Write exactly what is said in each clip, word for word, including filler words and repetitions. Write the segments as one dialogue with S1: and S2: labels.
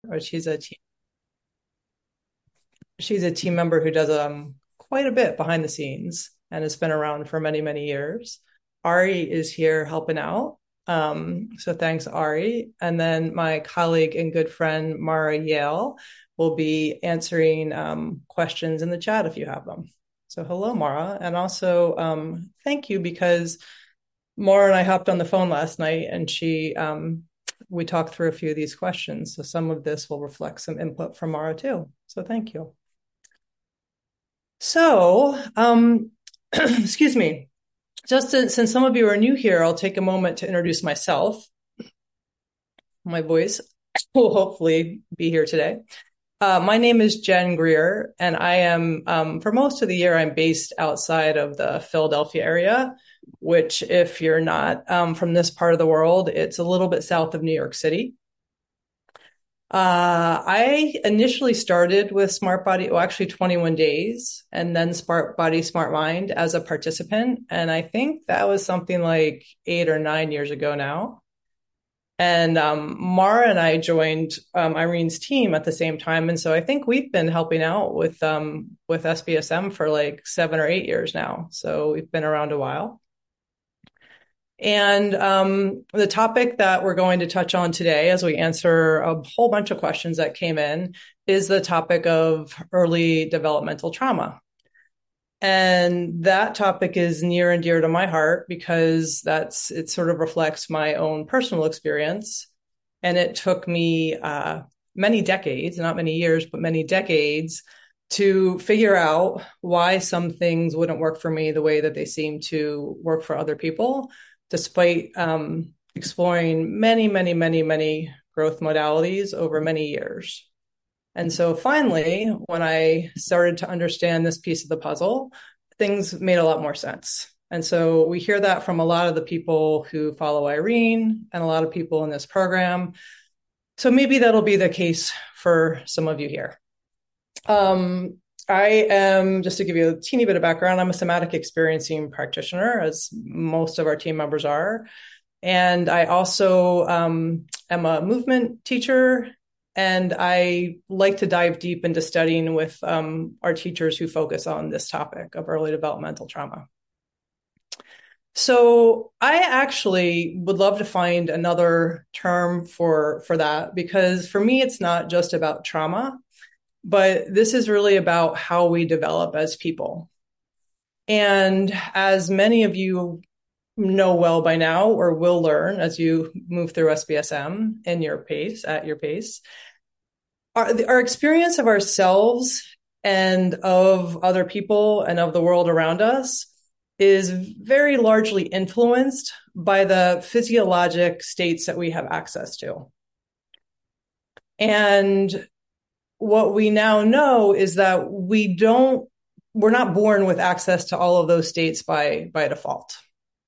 S1: or she's a team, she's a team member who does um quite a bit behind the scenes and has been around for many, many years. Ari is here helping out. Um, so thanks, Ari. And then my colleague and good friend, Mara Yale, will be answering um, questions in the chat if you have them. So hello, Mara. And also um, thank you, because Mara and I hopped on the phone last night and she um, we talked through a few of these questions. So some of this will reflect some input from Mara too. So thank you. So, um, excuse me. Just to, since some of you are new here, I'll take a moment to introduce myself. My voice will hopefully be here today. Uh, my name is Jen Greer, and I am, um, for most of the year, I'm based outside of the Philadelphia area, which, if you're not um, from this part of the world, it's a little bit south of New York City. Uh, I initially started with Smart Body, well, actually twenty-one days, and then Smart Body, Smart Mind as a participant. And I think that was something like eight or nine years ago now. And um, Mara and I joined um, Irene's team at the same time. And so I think we've been helping out with um, with S B S M for like seven or eight years now. So we've been around a while. And um, the topic that we're going to touch on today, as we answer a whole bunch of questions that came in, is the topic of early developmental trauma. And that topic is near and dear to my heart because that's it sort of reflects my own personal experience. And it took me uh, many decades, not many years, but many decades to figure out why some things wouldn't work for me the way that they seem to work for other people, despite um, exploring many, many, many, many growth modalities over many years. And so finally, when I started to understand this piece of the puzzle, things made a lot more sense. And so we hear that from a lot of the people who follow Irene and a lot of people in this program. So maybe that'll be the case for some of you here. Um, I am, just to give you a teeny bit of background, I'm a somatic experiencing practitioner, as most of our team members are. And I also um, am a movement teacher, and I like to dive deep into studying with um, our teachers who focus on this topic of early developmental trauma. So I actually would love to find another term for, for that, because for me, it's not just about trauma, but this is really about how we develop as people. And as many of you know well by now, or will learn as you move through S B S M in your pace, at your pace, our, our experience of ourselves and of other people and of the world around us is very largely influenced by the physiologic states that we have access to. And what we now know is that we don't, we're not born with access to all of those states by, by default.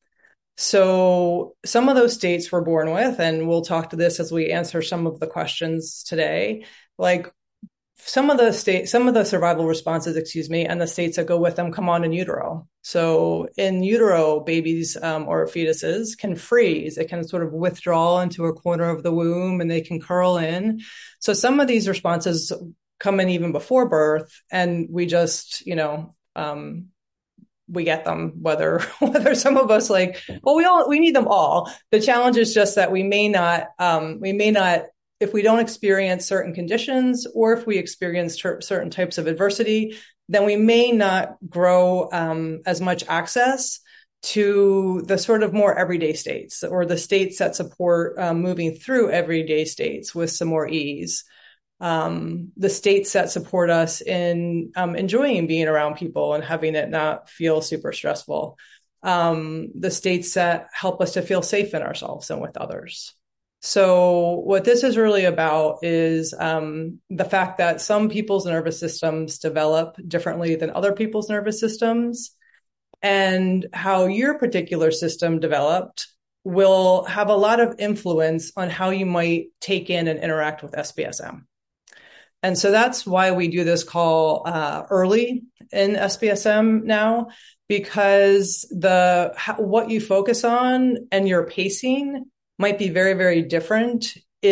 S1: So some of those states we're born with, and we'll talk to this as we answer some of the questions today, like some of the state, some of the survival responses, excuse me, and the states that go with them come on in utero. So in utero, babies um, or fetuses can freeze. It can sort of withdraw into a corner of the womb and they can curl in. So some of these responses come in even before birth, and we just, you know, um, we get them, whether, whether some of us like, well, we all, we need them all. The challenge is just that we may not, um, we may not, if we don't experience certain conditions, or if we experience ter- certain types of adversity, then we may not grow um, as much access to the sort of more everyday states, or the states that support um, moving through everyday states with some more ease. Um, the states that support us in um, enjoying being around people and having it not feel super stressful. Um, the states that help us to feel safe in ourselves and with others. So what this is really about is um, the fact that some people's nervous systems develop differently than other people's nervous systems, and how your particular system developed will have a lot of influence on how you might take in and interact with S B S M. And so that's why we do this call uh, early in S B S M now, because the how, what you focus on and your pacing might be very, very different if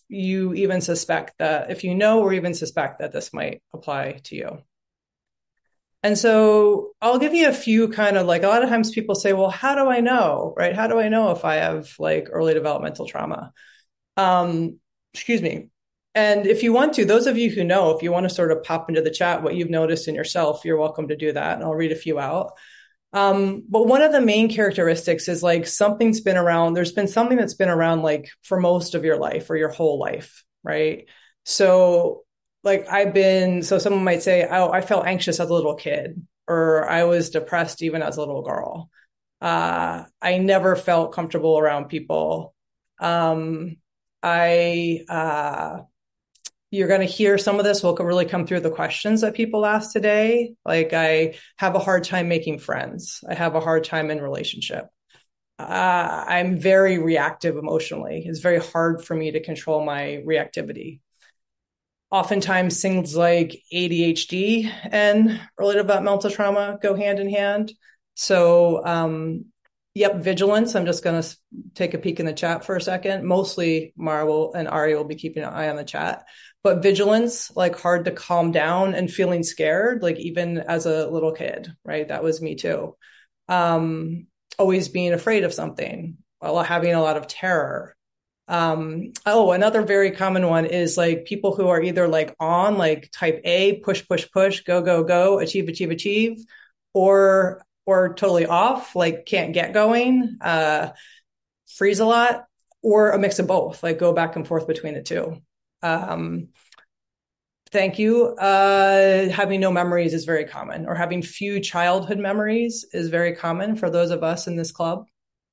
S1: you even suspect that, if you know or even suspect that this might apply to you. And so I'll give you a few kind of like, a lot of times people say, well, how do I know, right? How do I know if I have like early developmental trauma? Um, excuse me. And if you want to, those of you who know, if you want to sort of pop into the chat what you've noticed in yourself, you're welcome to do that. And I'll read a few out. Um, but one of the main characteristics is like something's been around. There's been something that's been around like for most of your life or your whole life, right? So like I've been, so someone might say, oh, I felt anxious as a little kid, or I was depressed even as a little girl. Uh, I never felt comfortable around people. Um, I, uh, you're going to hear some of this will really come through the questions that people ask today. Like I have a hard time making friends. I have a hard time in relationship. Uh, I'm very reactive emotionally. It's very hard for me to control my reactivity. Oftentimes things like A D H D and early developmental trauma go hand in hand. So, um, yep, vigilance. I'm just going to take a peek in the chat for a second. Mostly Mara will, and Ari will be keeping an eye on the chat. But vigilance, like hard to calm down and feeling scared, like even as a little kid, right? That was me too. Um, always being afraid of something, while having a lot of terror. Um, oh, another very common one is like people who are either like on like type A, push, push, push, go, go, go, achieve, achieve, achieve, or, or totally off, like can't get going, uh, freeze a lot, or a mix of both, like go back and forth between the two. Um, thank you. Uh, having no memories is very common, or having few childhood memories is very common for those of us in this club.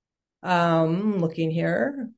S1: Um, looking here.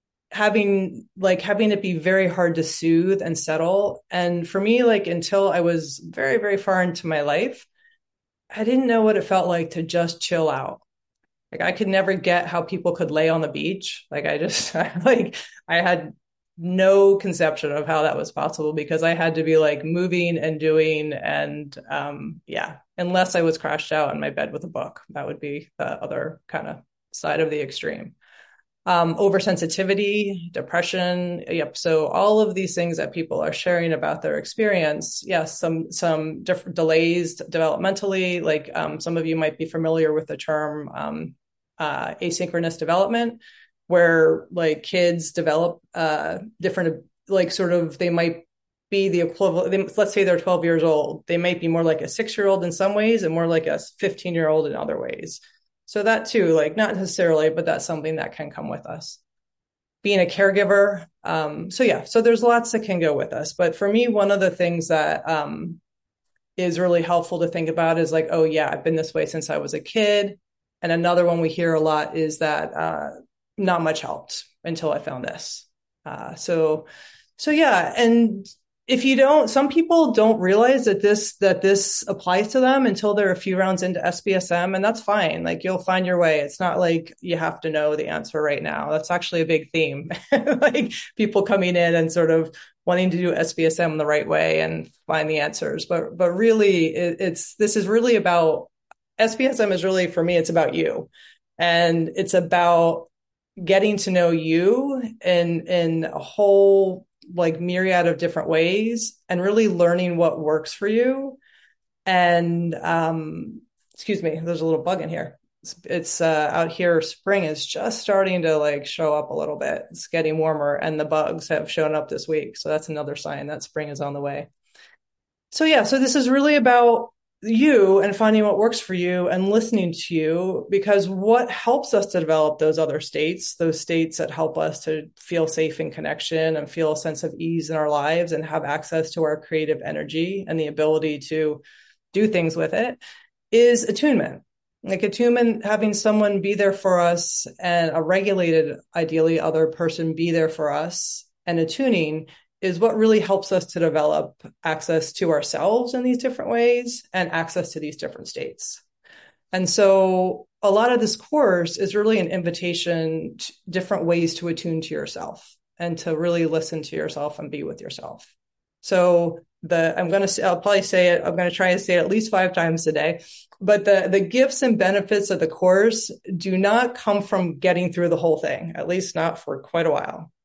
S1: having like having it be very hard to soothe and settle. And for me, like until I was very, very far into my life, I didn't know what it felt like to just chill out. Like I could never get how people could lay on the beach. Like I just I, like I had no conception of how that was possible because I had to be like moving and doing and um yeah, unless I was crashed out in my bed with a book. That would be the other kind of side of the extreme. Um, oversensitivity, depression. Yep. So all of these things that people are sharing about their experience. Yes. Some, some different delays developmentally, like, um, some of you might be familiar with the term, um, uh, asynchronous development, where like kids develop, uh, different, like sort of, they might be the equivalent. They, let's say they're twelve years old. They might be more like a six year old in some ways and more like a fifteen year old in other ways. So that too, like not necessarily, but that's something that can come with us. Being a caregiver. Um, so yeah, so there's lots that can go with us. But for me, one of the things that um, is really helpful to think about is like, oh yeah, I've been this way since I was a kid. And another one we hear a lot is that uh, not much helped until I found this. Uh, so, so yeah, and if you don't, some people don't realize that this, that this applies to them until they're a few rounds into S B S M, and that's fine. Like you'll find your way. It's not like you have to know the answer right now. That's actually a big theme. Like people coming in and sort of wanting to do S B S M the right way and find the answers. But, but really it, it's, this is really about, S B S M is really, for me, it's about you. And it's about getting to know you in, in a whole like myriad of different ways and really learning what works for you. And, um, excuse me, there's a little bug in here. It's, it's uh, out here. Spring is just starting to like show up a little bit. It's getting warmer and the bugs have shown up this week. So that's another sign that spring is on the way. So yeah, so this is really about you and finding what works for you and listening to you, because what helps us to develop those other states, those states that help us to feel safe in connection and feel a sense of ease in our lives and have access to our creative energy and the ability to do things with it, is attunement. Like attunement, having someone be there for us and a regulated, ideally other person be there for us, and attuning is what really helps us to develop access to ourselves in these different ways and access to these different states. And so a lot of this course is really an invitation to different ways to attune to yourself and to really listen to yourself and be with yourself. So the, I'm going to, I'll probably say it, I'm going to try and say it at least five times today, but the, the gifts and benefits of the course do not come from getting through the whole thing, at least not for quite a while.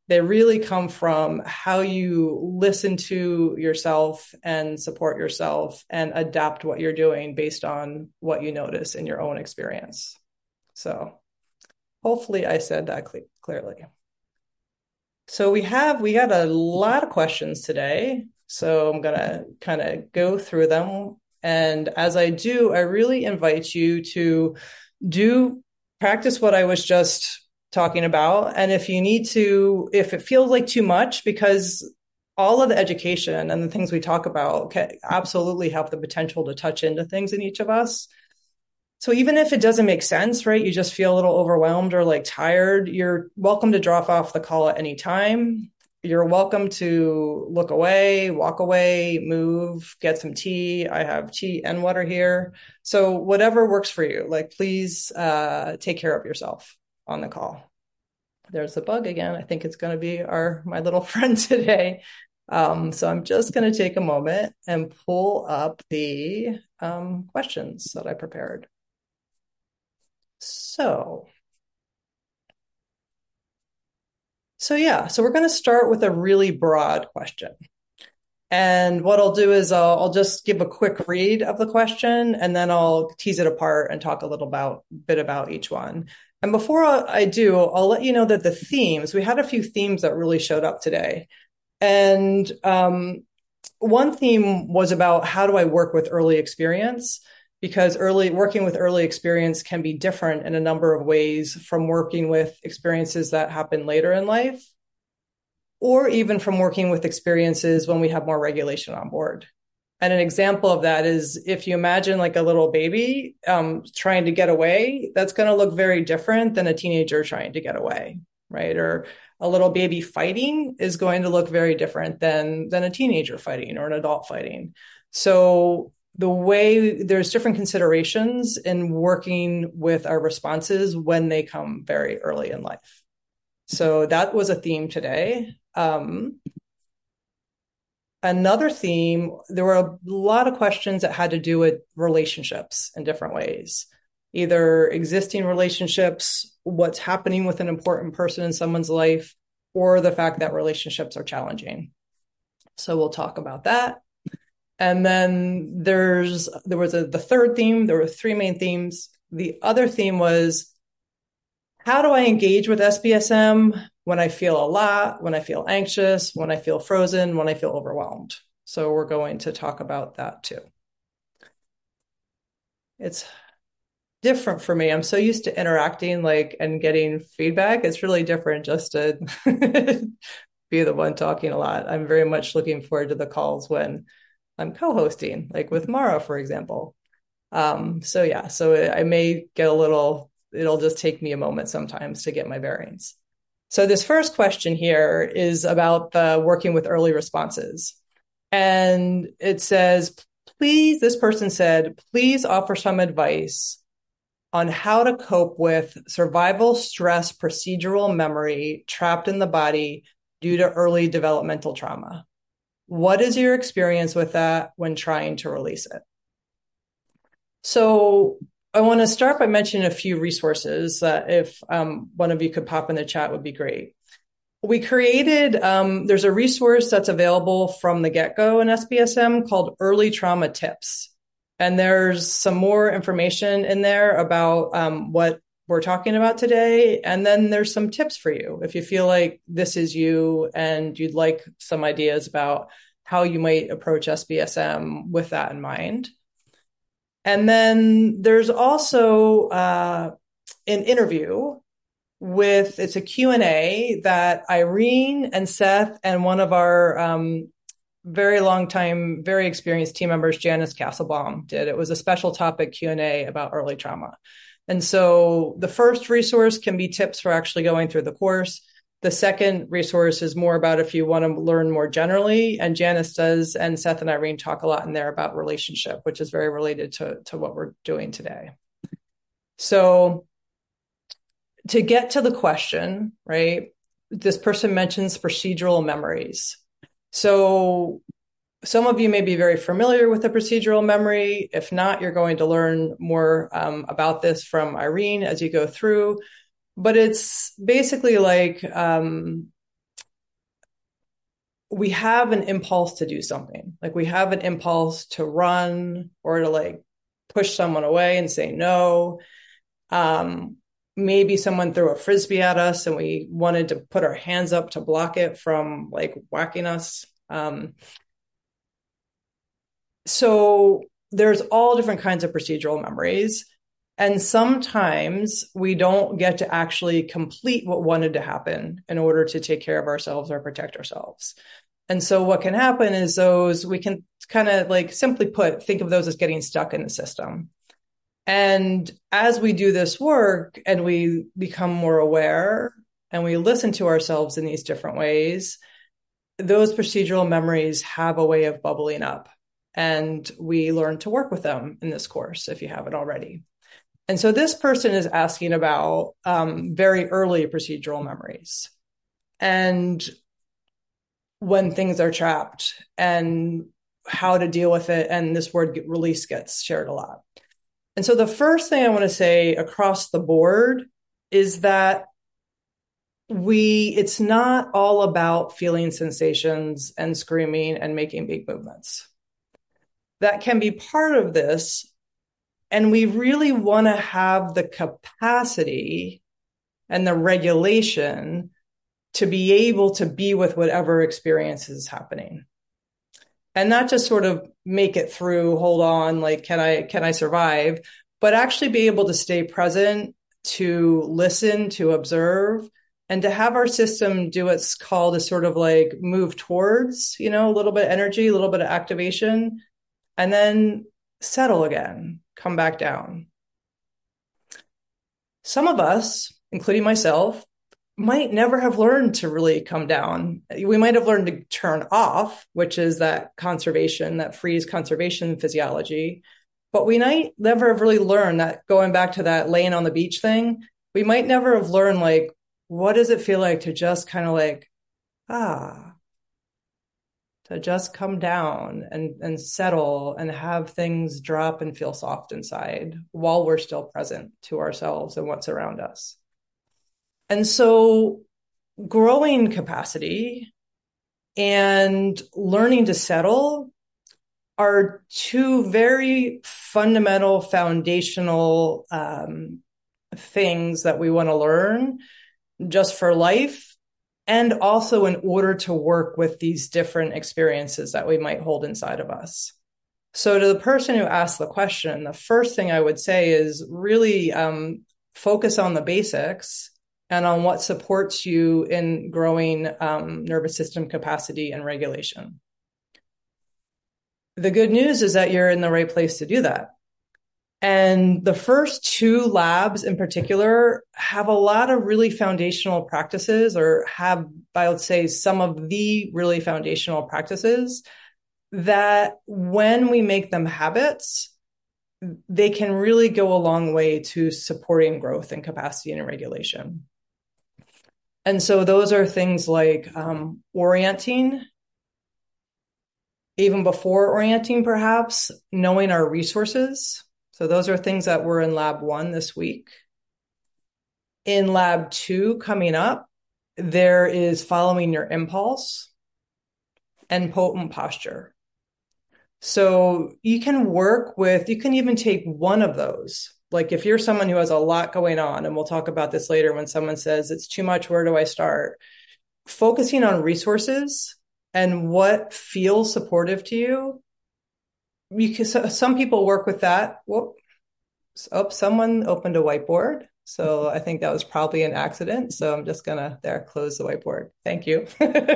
S1: They really come from how you listen to yourself and support yourself and adapt what you're doing based on what you notice in your own experience. So hopefully I said that cle- clearly. So we have, we got a lot of questions today. So I'm going to kind of go through them. And as I do, I really invite you to do practice what I was just talking about. And if you need to, if it feels like too much, because all of the education and the things we talk about can absolutely have the potential to touch into things in each of us. So even if it doesn't make sense, right, you just feel a little overwhelmed or like tired, you're welcome to drop off the call at any time. You're welcome to look away, walk away, move, get some tea. I have tea and water here. So whatever works for you, like please uh, take care of yourself on the call. There's the bug again. I think it's going to be our my little friend today. Um, so I'm just going to take a moment and pull up the um, questions that I prepared. So, so yeah, so we're going to start with a really broad question. And what I'll do is I'll, I'll just give a quick read of the question, and then I'll tease it apart and talk a little about, bit about each one. And before I do, I'll let you know that the themes, we had a few themes that really showed up today. And um, one theme was about how do I work with early experience? Because early working with early experience can be different in a number of ways from working with experiences that happen later in life, or even from working with experiences when we have more regulation on board. And an example of that is if you imagine like a little baby um, trying to get away, that's going to look very different than a teenager trying to get away, right? Or a little baby fighting is going to look very different than, than a teenager fighting or an adult fighting. So the way there's different considerations in working with our responses when they come very early in life. So that was a theme today. Um, another theme, there were a lot of questions that had to do with relationships in different ways, either existing relationships, what's happening with an important person in someone's life, or the fact that relationships are challenging. So we'll talk about that. And then there's, there was a, the third theme, there were three main themes. The other theme was, how do I engage with S B S M when I feel a lot, when I feel anxious, when I feel frozen, when I feel overwhelmed? So we're going to talk about that too. It's different for me. I'm so used to interacting like and getting feedback. It's really different just to be the one talking a lot. I'm very much looking forward to the calls when I'm co-hosting, like with Mara, for example. Um, so yeah, so I may get a little, it'll just take me a moment sometimes to get my bearings. So this first question here is about the working with early responses. And it says, please, this person said, please offer some advice on how to cope with survival stress procedural memory trapped in the body due to early developmental trauma. What is your experience with that when trying to release it? So I want to start by mentioning a few resources that if um, one of you could pop in the chat would be great. We created, um, there's a resource that's available from the get-go in S B S M called Early Trauma Tips. And there's some more information in there about um, what we're talking about today. And then there's some tips for you if you feel like this is you and you'd like some ideas about how you might approach S B S M with that in mind. And then there's also uh, an interview with, it's a Q and A that Irene and Seth and one of our um, very long time, very experienced team members, Janice Castlebaum, did. It was a special topic Q and A about early trauma. And so the first resource can be tips for actually going through the course. The second resource is more about if you want to learn more generally, and Janice does, and Seth and Irene talk a lot in there about relationship, which is very related to, to what we're doing today. So to get to the question, right, this person mentions procedural memories. So some of you may be very familiar with the procedural memory. If not, you're going to learn more um, about this from Irene as you go through. But it's basically like um, we have an impulse to do something. Like we have an impulse to run or to like push someone away and say no. Um, maybe someone threw a frisbee at us and we wanted to put our hands up to block it from like whacking us. Um, so there's all different kinds of procedural memories. And sometimes we don't get to actually complete what wanted to happen in order to take care of ourselves or protect ourselves. And so what can happen is those, we can kind of like simply put, think of those as getting stuck in the system. And as we do this work and we become more aware and we listen to ourselves in these different ways, those procedural memories have a way of bubbling up. And we learn to work with them in this course if you haven't already. And so this person is asking about um, very early procedural memories and when things are trapped and how to deal with it. And this word release gets shared a lot. And so the first thing I want to say across the board is that we, it's not all about feeling sensations and screaming and making big movements. That can be part of this. And we really want to have the capacity and the regulation to be able to be with whatever experience is happening. And not just sort of make it through, hold on, like, can I, can I survive? But actually be able to stay present, to listen, to observe, and to have our system do what's called a sort of like move towards, you know, a little bit of energy, a little bit of activation, and then settle again, come back down. Some of us, including myself, might never have learned to really come down. We might have learned to turn off, which is that conservation, that freeze conservation physiology. But we might never have really learned that, going back to that laying on the beach thing, we might never have learned, like, what does it feel like to just kind of like, ah, to just come down and, and settle and have things drop and feel soft inside while we're still present to ourselves and what's around us. And so growing capacity and learning to settle are two very fundamental, foundational um, things that we want to learn just for life, and also in order to work with these different experiences that we might hold inside of us. So to the person who asked the question, the first thing I would say is really um, focus on the basics and on what supports you in growing um, nervous system capacity and regulation. The good news is that you're in the right place to do that. And the first two labs in particular have a lot of really foundational practices, or have, I would say, some of the really foundational practices that when we make them habits, they can really go a long way to supporting growth and capacity and regulation. And so those are things like um, orienting, even before orienting, perhaps, knowing our resources. So those are things that were in lab one this week. In lab two coming up, there is following your impulse and potent posture. So you can work with, you can even take one of those. Like if you're someone who has a lot going on, and we'll talk about this later when someone says it's too much, where do I start? Focusing on resources and what feels supportive to you. You can, some people work with that. Whoop. Oh, someone opened a whiteboard. So I think that was probably an accident. So I'm just going to there close the whiteboard. Thank you.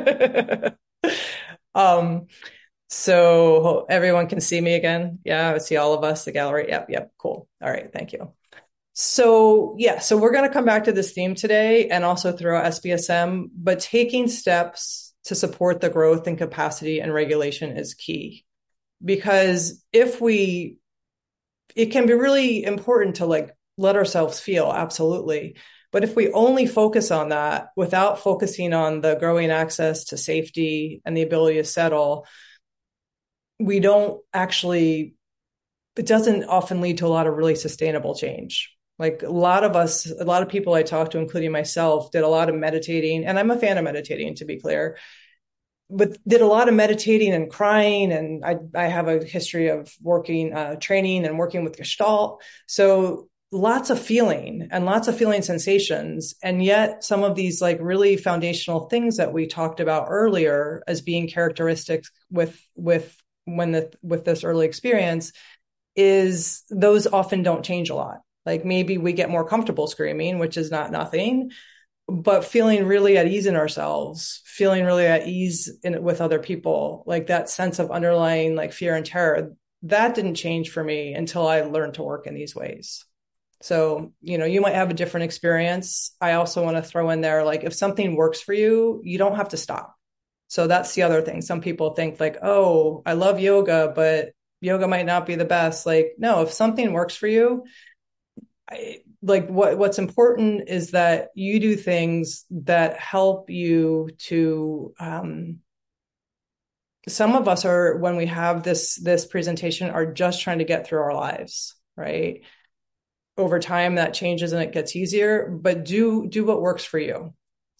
S1: um, so everyone can see me again. Yeah, I see all of us, the gallery. Yep, yep, cool. All right, thank you. So yeah, so we're going to come back to this theme today and also throughout S B S M, but taking steps to support the growth and capacity and regulation is key. Because if we, it can be really important to like let ourselves feel, absolutely. But if we only focus on that without focusing on the growing access to safety and the ability to settle, we don't actually, it doesn't often lead to a lot of really sustainable change. Like a lot of us, a lot of people I talked to, including myself, did a lot of meditating, and I'm a fan of meditating, to be clear. but did a lot of meditating and crying. And I, I have a history of working, uh, training and working with Gestalt. So lots of feeling and lots of feeling sensations. And yet some of these like really foundational things that we talked about earlier as being characteristics with, with when the, with this early experience is those often don't change a lot. Like maybe we get more comfortable screaming, which is not nothing, but feeling really at ease in ourselves, feeling really at ease in, with other people, like that sense of underlying like fear and terror, that didn't change for me until I learned to work in these ways. So, you know, you might have a different experience. I also want to throw in there, like if something works for you, you don't have to stop. So that's the other thing. Some people think like, oh, I love yoga, but yoga might not be the best. Like, no, if something works for you, I, like what what's important is that you do things that help you to um some of us are, when we have this this presentation, are just trying to get through our lives, right? Over time that changes and it gets easier, but do do what works for you.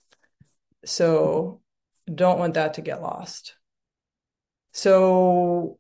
S1: So don't want that to get lost. So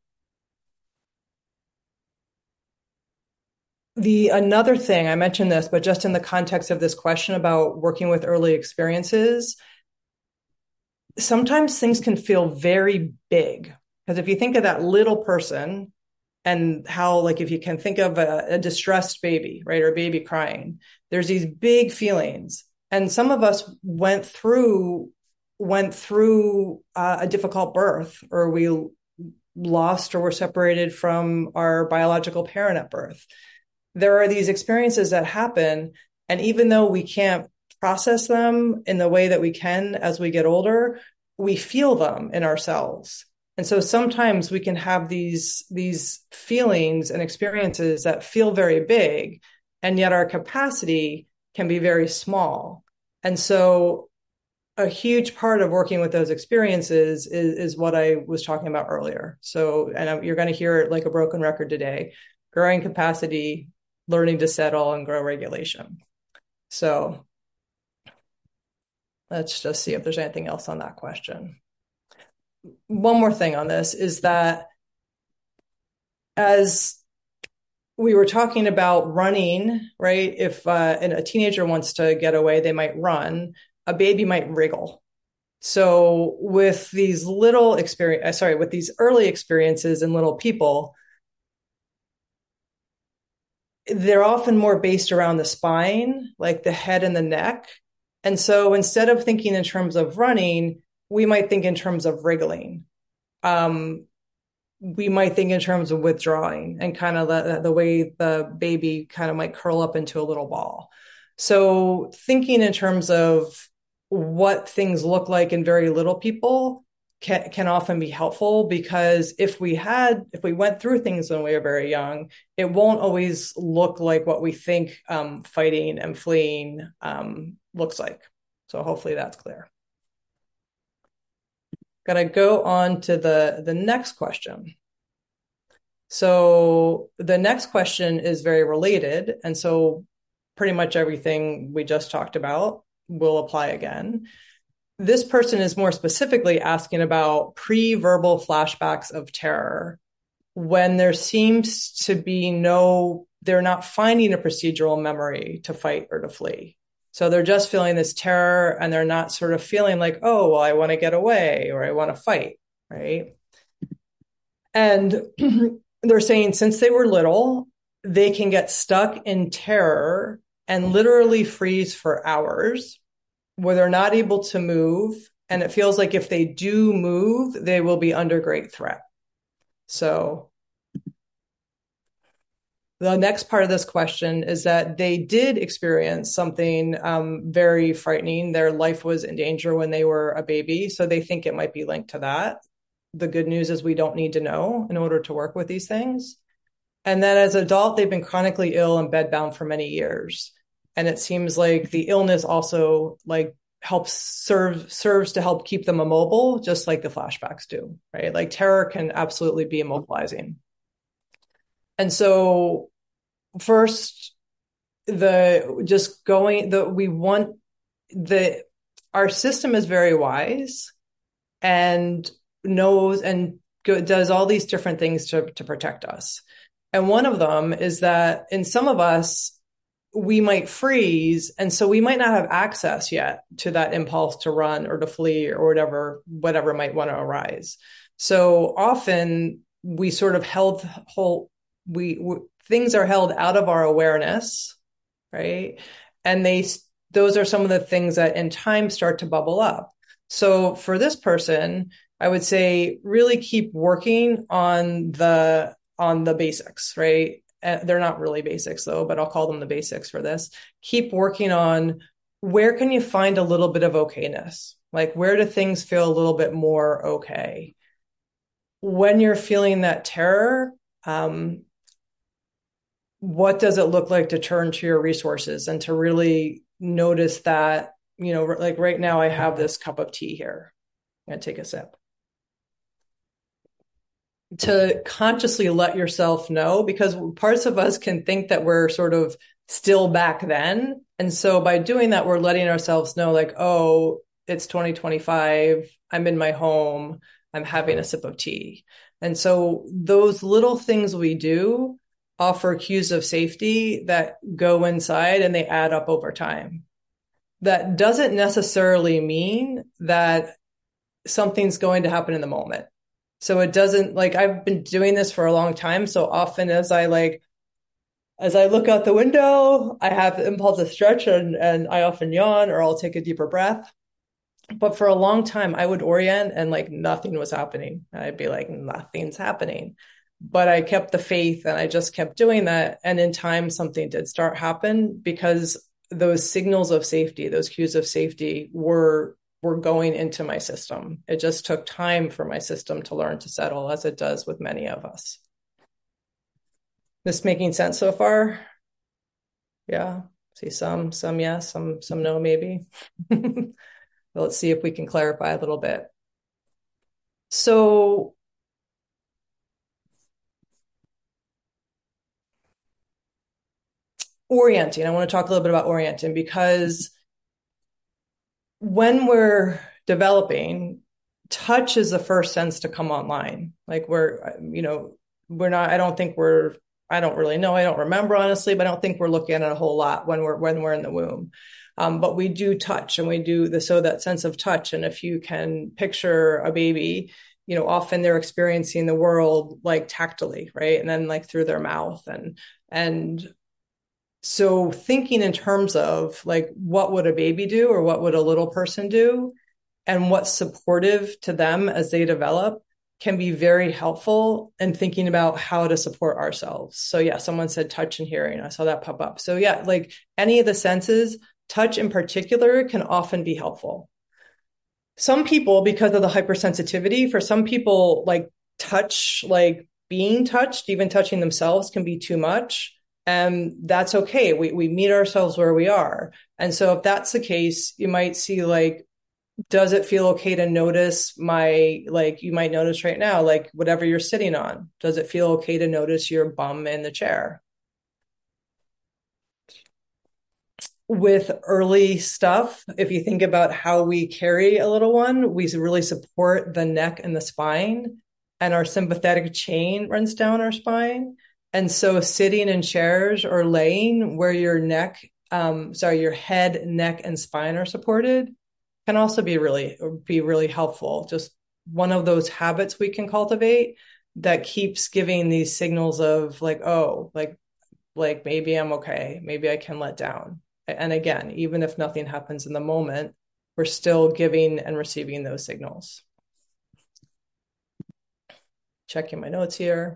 S1: The another thing, I mentioned this, but just in the context of this question about working with early experiences, sometimes things can feel very big. Because if you think of that little person and how, like, if you can think of a, a distressed baby, right, or a baby crying, there's these big feelings. And some of us went through went through uh, a difficult birth, or we lost or were separated from our biological parent at birth. There are these experiences that happen, and even though we can't process them in the way that we can as we get older, we feel them in ourselves. And so sometimes we can have these, these feelings and experiences that feel very big, and yet our capacity can be very small. And so a huge part of working with those experiences is, is what I was talking about earlier. So, and you're going to hear it like a broken record today: growing capacity, learning to settle, and grow regulation. So let's just see if there's anything else on that question. One more thing on this is that as we were talking about running, right? If uh, a teenager wants to get away, they might run. A baby might wriggle. So with these little experience, sorry, with these early experiences in little people, they're often more based around the spine, like the head and the neck. And so instead of thinking in terms of running, we might think in terms of wriggling. Um, we might think in terms of withdrawing, and kind of the, the way the baby kind of might curl up into a little ball. So thinking in terms of what things look like in very little people can, can often be helpful, because if we had, if we went through things when we were very young, it won't always look like what we think um, fighting and fleeing um, looks like. So hopefully that's clear. Gonna go on to the, the next question. So the next question is very related. And so pretty much everything we just talked about will apply again. This person is more specifically asking about pre-verbal flashbacks of terror, when there seems to be no, they're not finding a procedural memory to fight or to flee. So they're just feeling this terror, and they're not sort of feeling like, oh, well, I want to get away or I want to fight, right? And they're saying since they were little, they can get stuck in terror and literally freeze for hours, where they're not able to move. And it feels like if they do move, they will be under great threat. So the next part of this question is that they did experience something um, very frightening. Their life was in danger when they were a baby, so they think it might be linked to that. The good news is we don't need to know in order to work with these things. And then as an adult, they've been chronically ill and bedbound for many years. And it seems like the illness also like helps serve serves to help keep them immobile, just like the flashbacks do, right? Like terror can absolutely be immobilizing. And so first, the just going the we want the our system is very wise, and knows and go, does all these different things to, to protect us. And one of them is that in some of us, we might freeze. And so we might not have access yet to that impulse to run or to flee or whatever, whatever might want to arise. So often we sort of held whole, we, we things are held out of our awareness, right? And they, those are some of the things that in time start to bubble up. So for this person, I would say really keep working on the, on the basics, right? Uh, they're not really basics though, but I'll call them the basics for this. Keep working on where can you find a little bit of okayness? Like where do things feel a little bit more okay? When you're feeling that terror, um, what does it look like to turn to your resources and to really notice that, you know, like right now I have this cup of tea here. I'm going to take a sip. To consciously let yourself know, because parts of us can think that we're sort of still back then. And so by doing that, we're letting ourselves know like, oh, it's twenty twenty-five. I'm in my home. I'm having a sip of tea. And so those little things we do offer cues of safety that go inside and they add up over time. That doesn't necessarily mean that something's going to happen in the moment. So it doesn't, like, I've been doing this for a long time. So often as I like, as I look out the window, I have the impulse to stretch and, and I often yawn or I'll take a deeper breath. But for a long time, I would orient and like nothing was happening. I'd be like, nothing's happening. But I kept the faith and I just kept doing that. And in time, something did start happen because those signals of safety, those cues of safety were were going into my system. It just took time for my system to learn to settle, as it does with many of us. This making sense so far? Yeah. See some, some yes, some, some no, maybe. Let's see if we can clarify a little bit. So orienting, I want to talk a little bit about orienting because when we're developing, touch is the first sense to come online. Like we're, you know, we're not, I don't think we're, I don't really know. I don't remember honestly, but I don't think we're looking at it a whole lot when we're, when we're in the womb. Um, but we do touch and we do the, so that sense of touch. And if you can picture a baby, you know, often they're experiencing the world like tactily, right? And then like through their mouth and, and so thinking in terms of like, what would a baby do or what would a little person do and what's supportive to them as they develop can be very helpful in thinking about how to support ourselves. So yeah, someone said touch and hearing. I saw that pop up. So yeah, like any of the senses, touch in particular can often be helpful. Some people, because of the hypersensitivity, for some people, like touch, like being touched, even touching themselves can be too much. And that's okay. We, we meet ourselves where we are. And so if that's the case, you might see like, does it feel okay to notice my, like you might notice right now, like whatever you're sitting on, does it feel okay to notice your bum in the chair? With early stuff, if you think about how we carry a little one, we really support the neck and the spine, and our sympathetic chain runs down our spine. And so sitting in chairs or laying where your neck, um, sorry, your head, neck, and spine are supported can also be really, be really helpful. Just one of those habits we can cultivate that keeps giving these signals of like, oh, like, like maybe I'm okay. Maybe I can let down. And again, even if nothing happens in the moment, we're still giving and receiving those signals. Checking my notes here.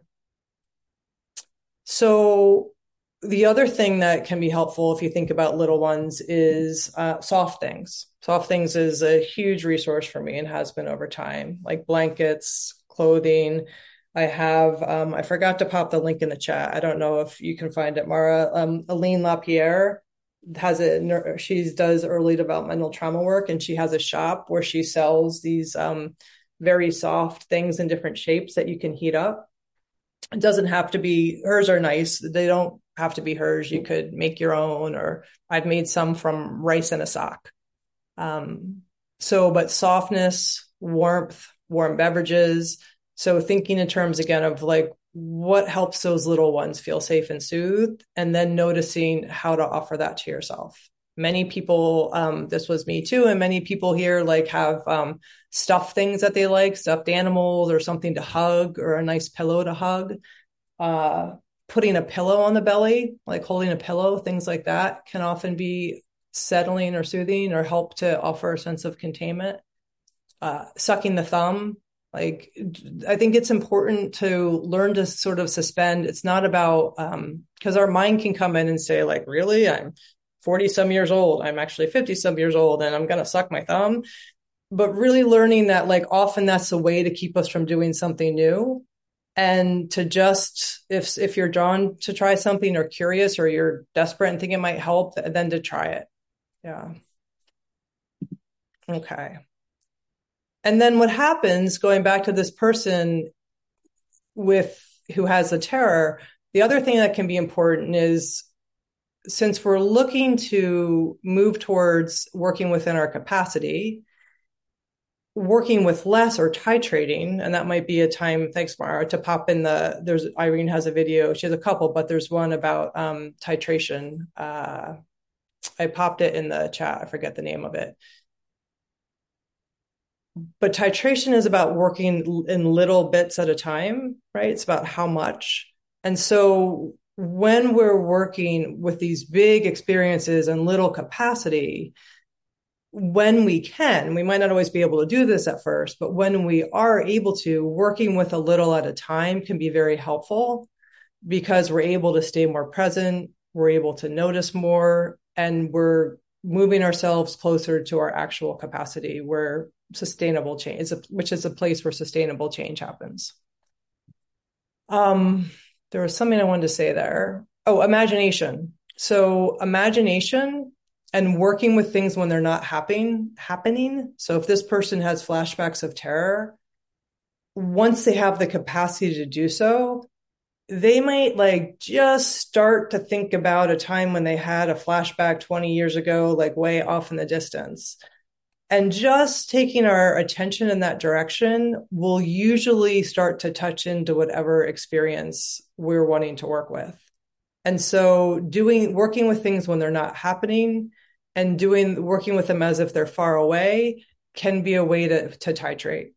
S1: So the other thing that can be helpful if you think about little ones is uh, soft things. Soft things is a huge resource for me and has been over time, like blankets, clothing. I have, um, I forgot to pop the link in the chat. I don't know if you can find it, Mara. Um, Aline Lapierre has a, she does early developmental trauma work, and she has a shop where she sells these um, very soft things in different shapes that you can heat up. It doesn't have to be, hers are nice. They don't have to be hers. You could make your own, or I've made some from rice in a sock. Um, so, but softness, warmth, warm beverages. So thinking in terms again of like what helps those little ones feel safe and soothed, and then noticing how to offer that to yourself. Many people, um, this was me too, and many people here like have um, stuffed things that they like, stuffed animals or something to hug or a nice pillow to hug. Uh, putting a pillow on the belly, like holding a pillow, things like that can often be settling or soothing or help to offer a sense of containment. Uh, sucking the thumb, like I think it's important to learn to sort of suspend. It's not about, um, because our mind can come in and say like, really, I'm forty some years old. I'm actually fifty some years old and I'm going to suck my thumb. But really learning that like often that's a way to keep us from doing something new. And to just, if, if you're drawn to try something or curious or you're desperate and think it might help, then to try it. Yeah. Okay. And then what happens, going back to this person with who has a terror, the other thing that can be important is since we're looking to move towards working within our capacity, working with less or titrating, and that might be a time, thanks Mara, to pop in the, there's, Irene has a video, she has a couple, but there's one about um, titration. Uh, I popped it in the chat, I forget the name of it. But titration is about working in little bits at a time, right? It's about how much. And so when we're working with these big experiences and little capacity, when we can, we might not always be able to do this at first, but when we are able to, working with a little at a time can be very helpful because we're able to stay more present, we're able to notice more, and we're moving ourselves closer to our actual capacity where sustainable change is, a, which is a place where sustainable change happens. Um, there was something I wanted to say there. Oh, imagination. So imagination and working with things when they're not happening, happening. So if this person has flashbacks of terror, once they have the capacity to do so, they might like just start to think about a time when they had a flashback twenty years ago, like way off in the distance. And just taking our attention in that direction will usually start to touch into whatever experience we're wanting to work with. And so doing, working with things when they're not happening and doing, working with them as if they're far away can be a way to, to titrate.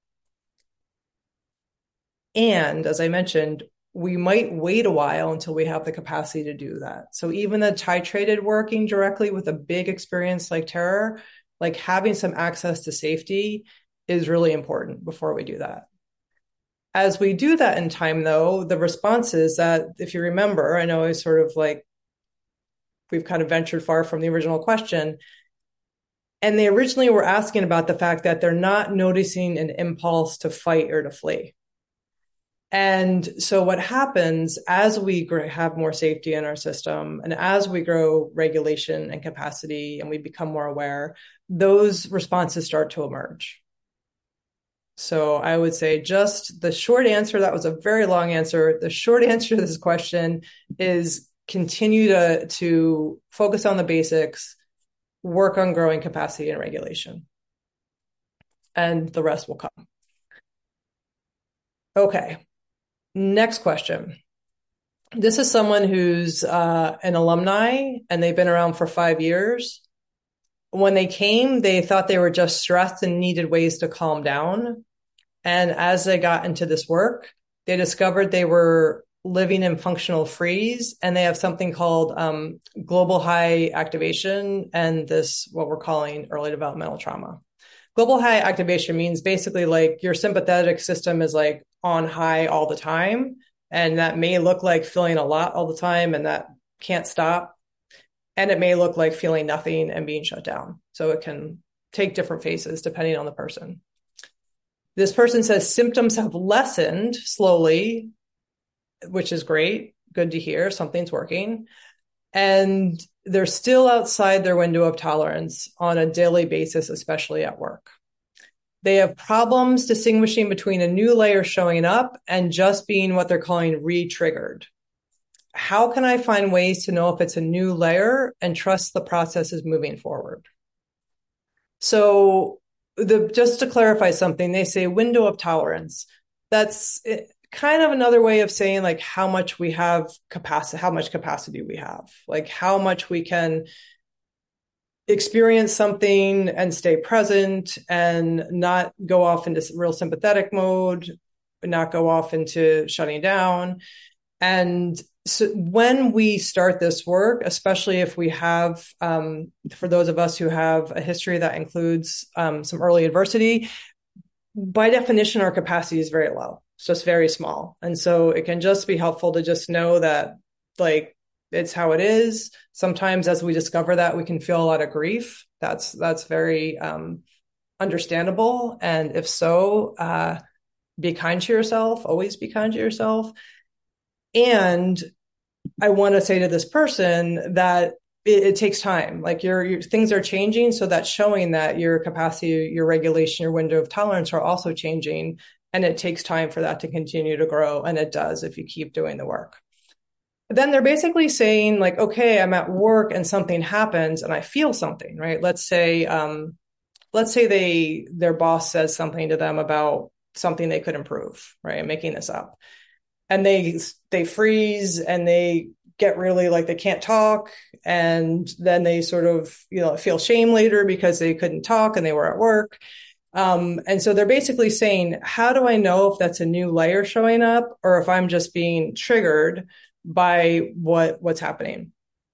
S1: And as I mentioned, we might wait a while until we have the capacity to do that. So even the titrated working directly with a big experience like terror, like having some access to safety is really important before we do that. As we do that in time, though, the response is that, if you remember, I know I sort of like, we've kind of ventured far from the original question. And they originally were asking about the fact that they're not noticing an impulse to fight or to flee. And so what happens as we have more safety in our system and as we grow regulation and capacity and we become more aware, those responses start to emerge. So I would say just the short answer, that was a very long answer. The short answer to this question is continue to, to focus on the basics, work on growing capacity and regulation, and the rest will come. Okay. Next question. This is someone who's uh, an alumni and they've been around for five years. When they came, they thought they were just stressed and needed ways to calm down. And as they got into this work, they discovered they were living in functional freeze, and they have something called um, global high activation and this, what we're calling early developmental trauma. Global high activation means basically like your sympathetic system is like on high all the time. And that may look like feeling a lot all the time and that can't stop. And it may look like feeling nothing and being shut down. So it can take different phases depending on the person. This person says symptoms have lessened slowly, which is great. Good to hear. Something's working. And they're still outside their window of tolerance on a daily basis, especially at work. They have problems distinguishing between a new layer showing up and just being what they're calling re-triggered. How can I find ways to know if it's a new layer and trust the process is moving forward? So the just to clarify something, they say window of tolerance. That's kind of another way of saying like how much we have capacity, how much capacity we have, like how much we can experience something and stay present and not go off into real sympathetic mode, not go off into shutting down. And so when we start this work, especially if we have, um, for those of us who have a history that includes um, some early adversity, by definition, our capacity is very low. It's just very small. And so it can just be helpful to just know that, like, it's how it is. Sometimes as we discover that, we can feel a lot of grief. That's, that's very um, understandable. And if so, uh, be kind to yourself, always be kind to yourself. And I want to say to this person that it, it takes time. Like your, your things are changing. So that's showing that your capacity, your regulation, your window of tolerance are also changing. And it takes time for that to continue to grow. And it does if you keep doing the work. Then they're basically saying like, okay, I'm at work and something happens and I feel something, right? Let's say, um, let's say they, their boss says something to them about something they could improve, right? I'm making this up. And they, they freeze and they get really like they can't talk. And then they sort of, you know, feel shame later because they couldn't talk and they were at work. Um, and so they're basically saying, how do I know if that's a new layer showing up or if I'm just being triggered by what, what's happening?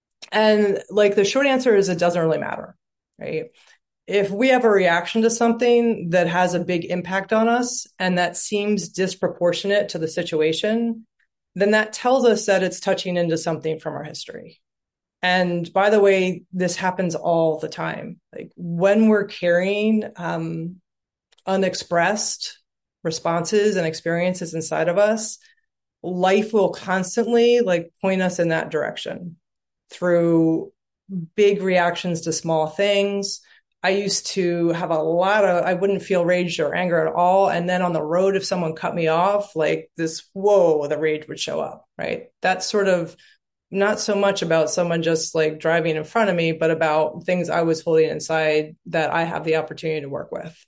S1: And like the short answer is it doesn't really matter, right? If we have a reaction to something that has a big impact on us and that seems disproportionate to the situation, then that tells us that it's touching into something from our history. And by the way, this happens all the time. Like when we're carrying um, unexpressed responses and experiences inside of us, life will constantly like point us in that direction through big reactions to small things. I used to have a lot of, I wouldn't feel rage or anger at all. And then on the road, if someone cut me off, like this, whoa, the rage would show up, right? That's sort of not so much about someone just like driving in front of me, but about things I was holding inside that I have the opportunity to work with.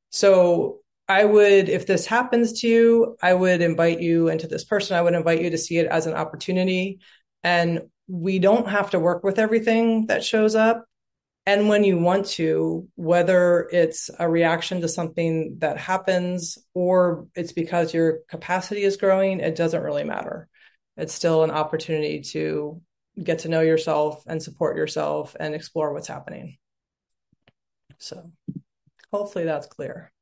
S1: So I would, if this happens to you, I would invite you into this person. I would invite you to see it as an opportunity. And we don't have to work with everything that shows up. And when you want to, whether it's a reaction to something that happens or it's because your capacity is growing, it doesn't really matter. It's still an opportunity to get to know yourself and support yourself and explore what's happening. So hopefully that's clear.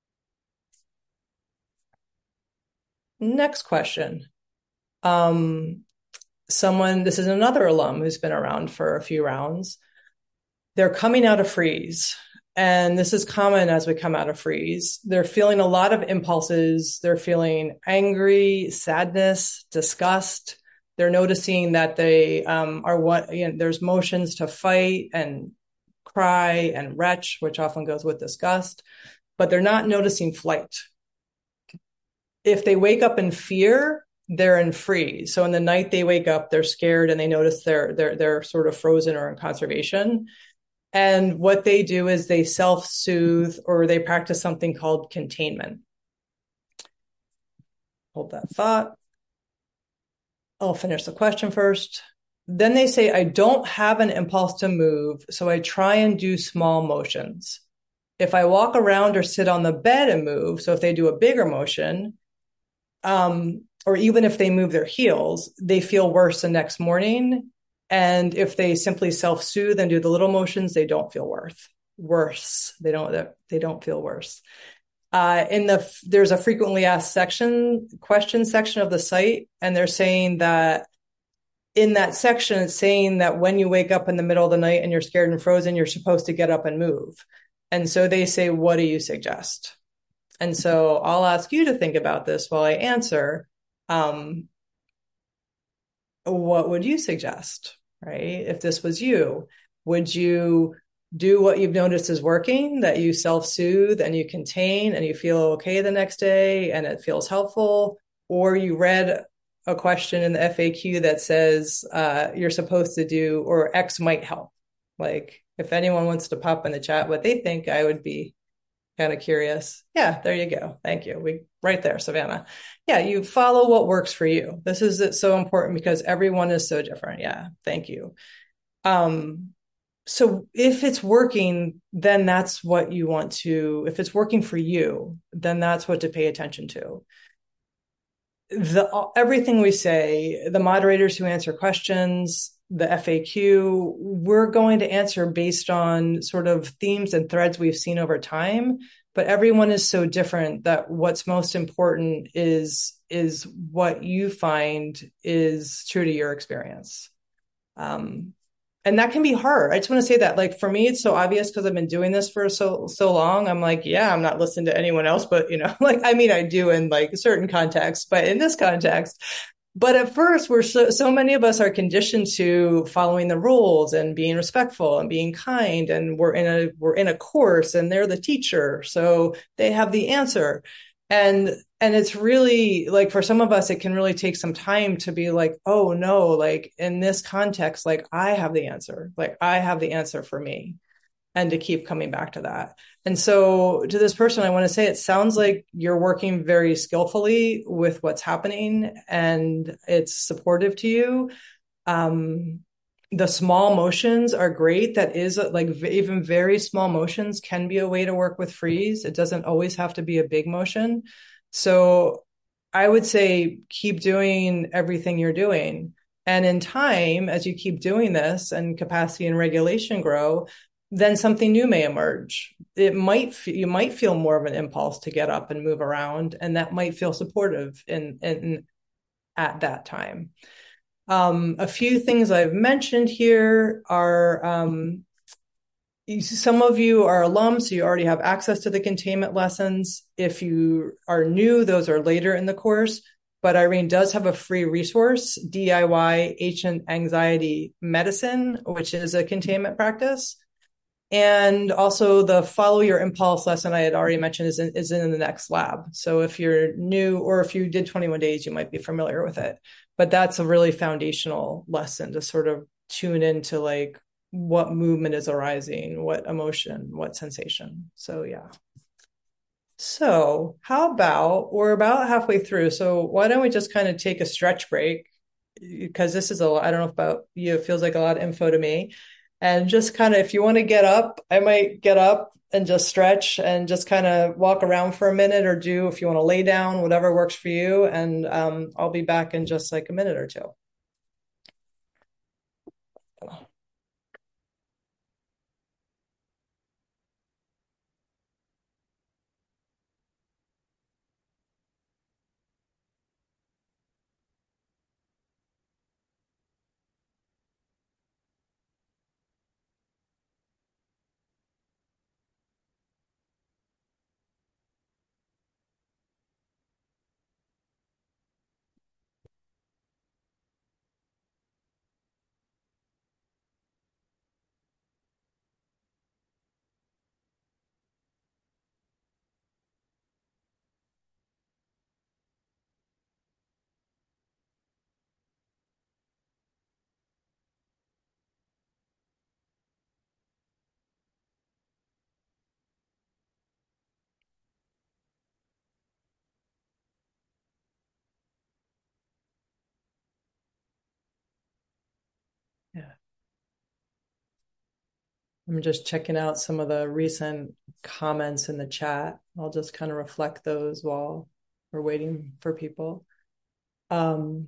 S1: Next question. Um, someone, this is another alum who's been around for a few rounds. They're coming out of freeze. And this is common as we come out of freeze. They're feeling a lot of impulses. They're feeling angry, sadness, disgust. They're noticing that they um, are what, you know, there's motions to fight and cry and retch, which often goes with disgust, but they're not noticing flight. If they wake up in fear, they're in freeze. So in the night they wake up, they're scared and they notice they're, they're, they're sort of frozen or in conservation. And what they do is they self-soothe or they practice something called containment. Hold that thought. I'll finish the question first. Then they say, I don't have an impulse to move, so I try and do small motions. If I walk around or sit on the bed and move, so if they do a bigger motion, um, or even if they move their heels, they feel worse the next morning. And if they simply self-soothe and do the little motions, they don't feel worse. Worse. They don't. They don't feel worse. Uh, in the there's a frequently asked section, question section of the site, and they're saying that in that section, it's saying that when you wake up in the middle of the night and you're scared and frozen, you're supposed to get up and move. And so they say, what do you suggest? And so I'll ask you to think about this while I answer. Um, what would you suggest, right? If this was you, would you do what you've noticed is working, that you self-soothe and you contain and you feel okay the next day and it feels helpful? Or you read a question in the F A Q that says uh, you're supposed to do, or X might help. Like if anyone wants to pop in the chat what they think, I would be Kind of curious. Yeah, there you go. Thank you. We right there, Savannah. Yeah, you follow what works for you. This is so important because everyone is so different. Yeah, thank you. Um, so if it's working, then that's what you want to, if it's working for you, then that's what to pay attention to. The everything we say, the moderators who answer questions, the F A Q, we're going to answer based on sort of themes and threads we've seen over time. But everyone is so different that what's most important is is what you find is true to your experience. Um, and that can be hard. I just want to say that, like, for me, it's so obvious because I've been doing this for so so long. I'm like, yeah, I'm not listening to anyone else, but you know, like, I mean, I do in like certain contexts, but in this context, but at first, we're so, so many of us are conditioned to following the rules and being respectful and being kind, and we're in a we're in a course, and they're the teacher, so they have the answer. And and it's really like, for some of us, it can really take some time to be like, oh no, like in this context, like I have the answer, like I have the answer for me, and to keep coming back to that. And so to this person, I want to say, it sounds like you're working very skillfully with what's happening and it's supportive to you. Um, the small motions are great. That is, like, even very small motions can be a way to work with freeze. It doesn't always have to be a big motion. So I would say keep doing everything you're doing. And in time, as you keep doing this and capacity and regulation grow, then something new may emerge. It might, you might feel more of an impulse to get up and move around, and that might feel supportive in, in at that time. Um, a few things I've mentioned here are, um, some of you are alums, so you already have access to the containment lessons. If you are new, those are later in the course. But Irene does have a free resource, D I Y Ancient Anxiety Medicine, which is a containment practice. And also the follow your impulse lesson I had already mentioned is in, is in the next lab. So if you're new, or if you did twenty-one days, you might be familiar with it. But that's a really foundational lesson to sort of tune into, like, what movement is arising, what emotion, what sensation. So yeah. So how about, we're about halfway through. So why don't we just kind of take a stretch break? Because this is a lot, I don't know about you, it feels like a lot of info to me. And just kind of, if you want to get up, I might get up and just stretch and just kind of walk around for a minute, or do, if you want to lay down, whatever works for you. And um, I'll be back in just like a minute or two. Yeah. I'm just checking out some of the recent comments in the chat. I'll just kind of reflect those while we're waiting for people. Um,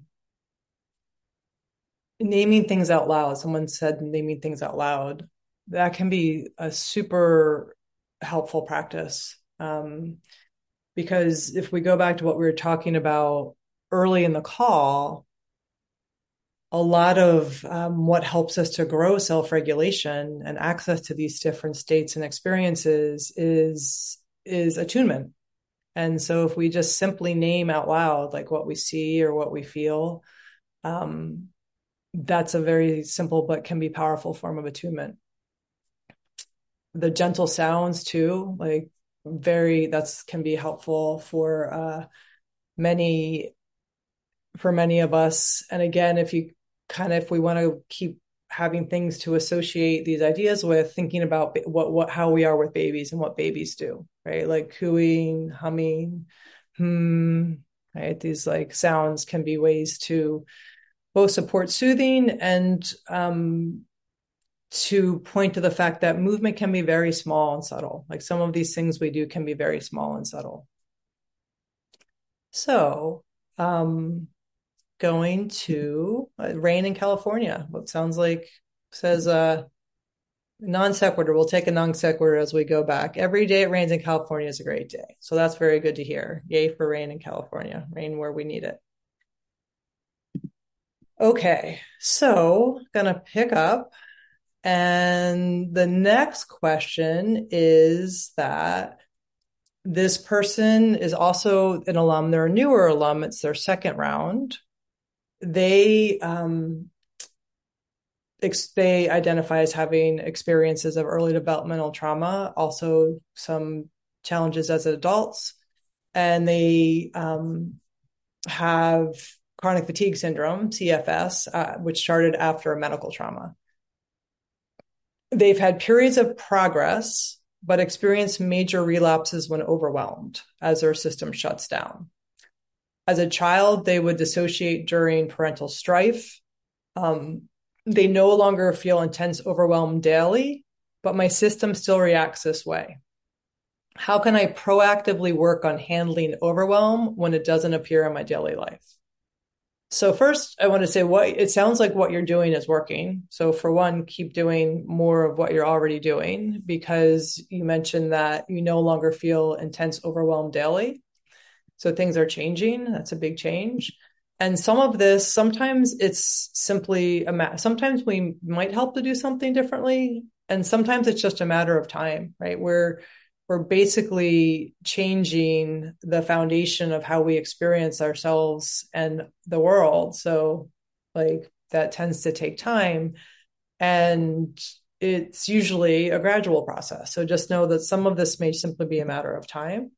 S1: naming things out loud. Someone said naming things out loud. That can be a super helpful practice. Um, because if we go back to what we were talking about early in the call, a lot of um, what helps us to grow self-regulation and access to these different states and experiences is is attunement. And so if we just simply name out loud, like, what we see or what we feel, um, that's a very simple but can be powerful form of attunement. The gentle sounds too, like, very, that's can be helpful for uh, many for many of us. And again, if you kind of, if we want to keep having things to associate these ideas with, thinking about what, what, how we are with babies and what babies do, right? Like cooing, humming, hmm, right? These like sounds can be ways to both support soothing and um, to point to the fact that movement can be very small and subtle. Like some of these things we do can be very small and subtle. So, um, going to uh, rain in California. What sounds like says uh, non sequitur. We'll take a non sequitur as we go back. Every day it rains in California is a great day. So that's very good to hear. Yay for rain in California. Rain where we need it. Okay, so gonna pick up. And the next question is that this person is also an alum. They're a newer alum. It's their second round. They um, ex- they identify as having experiences of early developmental trauma, also some challenges as adults, and they um, have chronic fatigue syndrome, C F S, uh, which started after a medical trauma. They've had periods of progress, but experience major relapses when overwhelmed as their system shuts down. As a child, they would dissociate during parental strife. Um, they no longer feel intense overwhelm daily, but my system still reacts this way. How can I proactively work on handling overwhelm when it doesn't appear in my daily life? So first, I want to say what it sounds like what you're doing is working. So for one, keep doing more of what you're already doing, because you mentioned that you no longer feel intense overwhelm daily. So things are changing. That's a big change. And some of this, sometimes it's simply a ma- sometimes we might help to do something differently, and sometimes it's just a matter of time, right? We're we're basically changing the foundation of how we experience ourselves and the world. So like that tends to take time, and it's usually a gradual process. So just know that some of this may simply be a matter of time.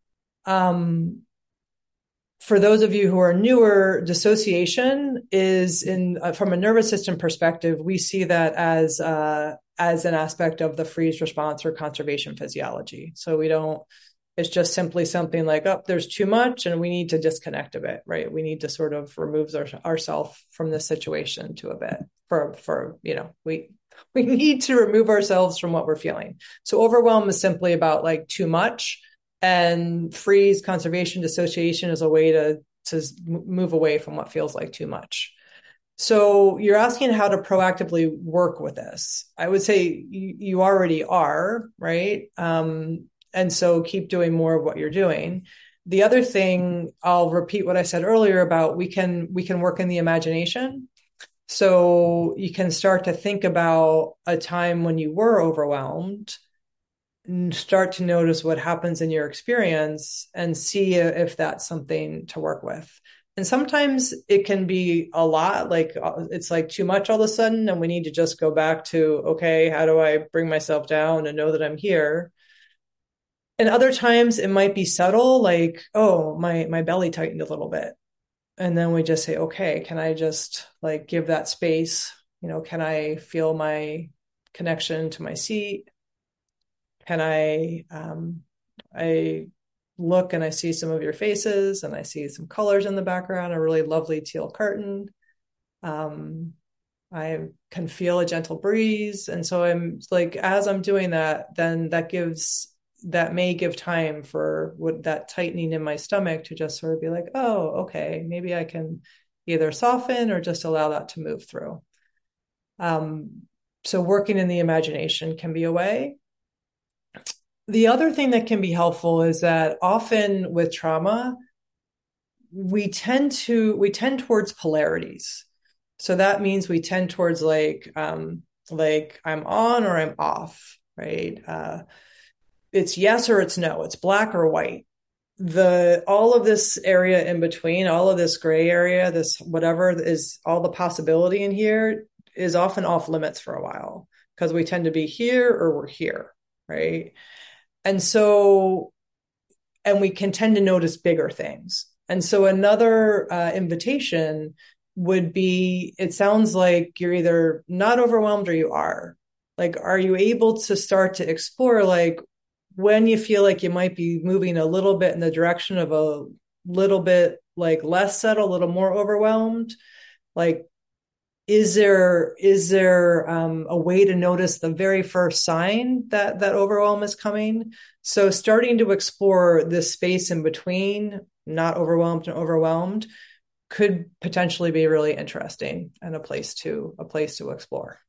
S1: Um, for those of you who are newer, dissociation is in uh, from a nervous system perspective, we see that as uh, as an aspect of the freeze response or conservation physiology. So we don't, it's just simply something like, oh, there's too much and we need to disconnect a bit, right? We need to sort of remove our, ourselves from this situation to a bit for, for, you know, we, we need to remove ourselves from what we're feeling. So overwhelm is simply about like too much, and freeze, conservation, dissociation is a way to, to move away from what feels like too much. So you're asking how to proactively work with this. I would say you, you already are, right? Um, and so keep doing more of what you're doing. The other thing, I'll repeat what I said earlier about we can, we can work in the imagination. So you can start to think about a time when you were overwhelmed, and start to notice what happens in your experience and see if that's something to work with. And sometimes it can be a lot, like it's like too much all of a sudden, and we need to just go back to, okay, how do I bring myself down and know that I'm here? And other times it might be subtle, like, oh, my my belly tightened a little bit. And then we just say, okay, can I just like give that space? You know, can I feel my connection to my seat? Can I, um, I look and I see some of your faces and I see some colors in the background, a really lovely teal curtain. Um, I can feel a gentle breeze. And so I'm like, as I'm doing that, then that gives, that may give time for what that tightening in my stomach to just sort of be like, oh, okay, maybe I can either soften or just allow that to move through. Um, so working in the imagination can be a way. The other thing that can be helpful is that often with trauma, we tend to, we tend towards polarities. So that means we tend towards like, um, like I'm on or I'm off, right? Uh, it's yes or it's no. It's black or white. The, all of this area in between, all of this gray area, this whatever is all the possibility in here is often off limits for a while because we tend to be here or we're here, right? And so, and we can tend to notice bigger things. And so another uh, invitation would be, it sounds like you're either not overwhelmed or you are. Like, are you able to start to explore, like, when you feel like you might be moving a little bit in the direction of a little bit like less settled, a little more overwhelmed, like, is there is there um, a way to notice the very first sign that that overwhelm is coming? So starting to explore this space in between, not overwhelmed and overwhelmed, could potentially be really interesting and a place to a place to explore.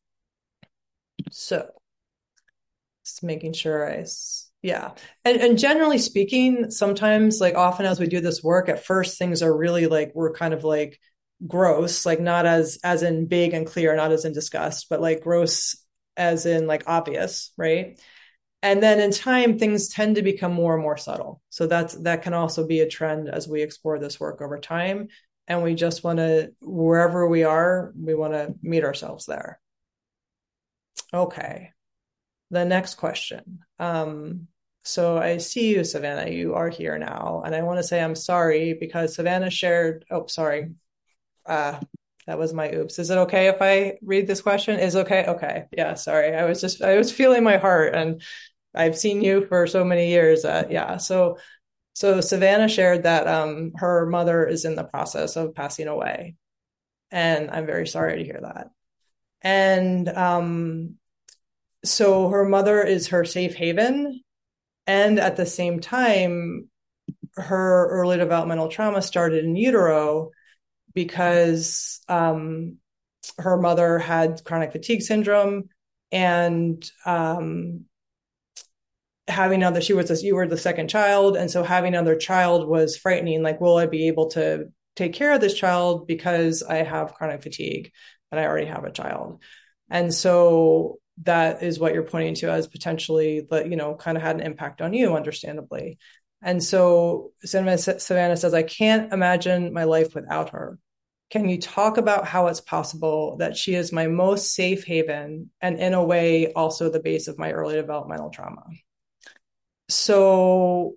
S1: So just making sure I, yeah. And, and generally speaking, sometimes, like often as we do this work, at first things are really like, we're kind of like gross, like not as, as in big and clear, not as in disgust, but like gross as in like obvious, right? And then in time, things tend to become more and more subtle. So that's, that can also be a trend as we explore this work over time. And we just want to, wherever we are, we want to meet ourselves there. Okay. The next question. Um, so I see you, Savannah, you are here now. And I want to say I'm sorry because Savannah shared, oh, sorry. Uh, that was my oops. Is it okay if I read this question? Is okay? Okay. Yeah, sorry. I was just, I was feeling my heart and I've seen you for so many years. Uh, yeah. So, so Savannah shared that um, her mother is in the process of passing away. And I'm very sorry to hear that. And um, so her mother is her safe haven. And at the same time, her early developmental trauma started in utero because um, her mother had chronic fatigue syndrome, and um, having another, she was a, you were the second child, and so having another child was frightening. Like, will I be able to take care of this child because I have chronic fatigue and I already have a child? And so that is what you're pointing to as potentially, you know, kind of had an impact on you, understandably. And so Savannah says, I can't imagine my life without her. Can you talk about how it's possible that she is my most safe haven and in a way also the base of my early developmental trauma? So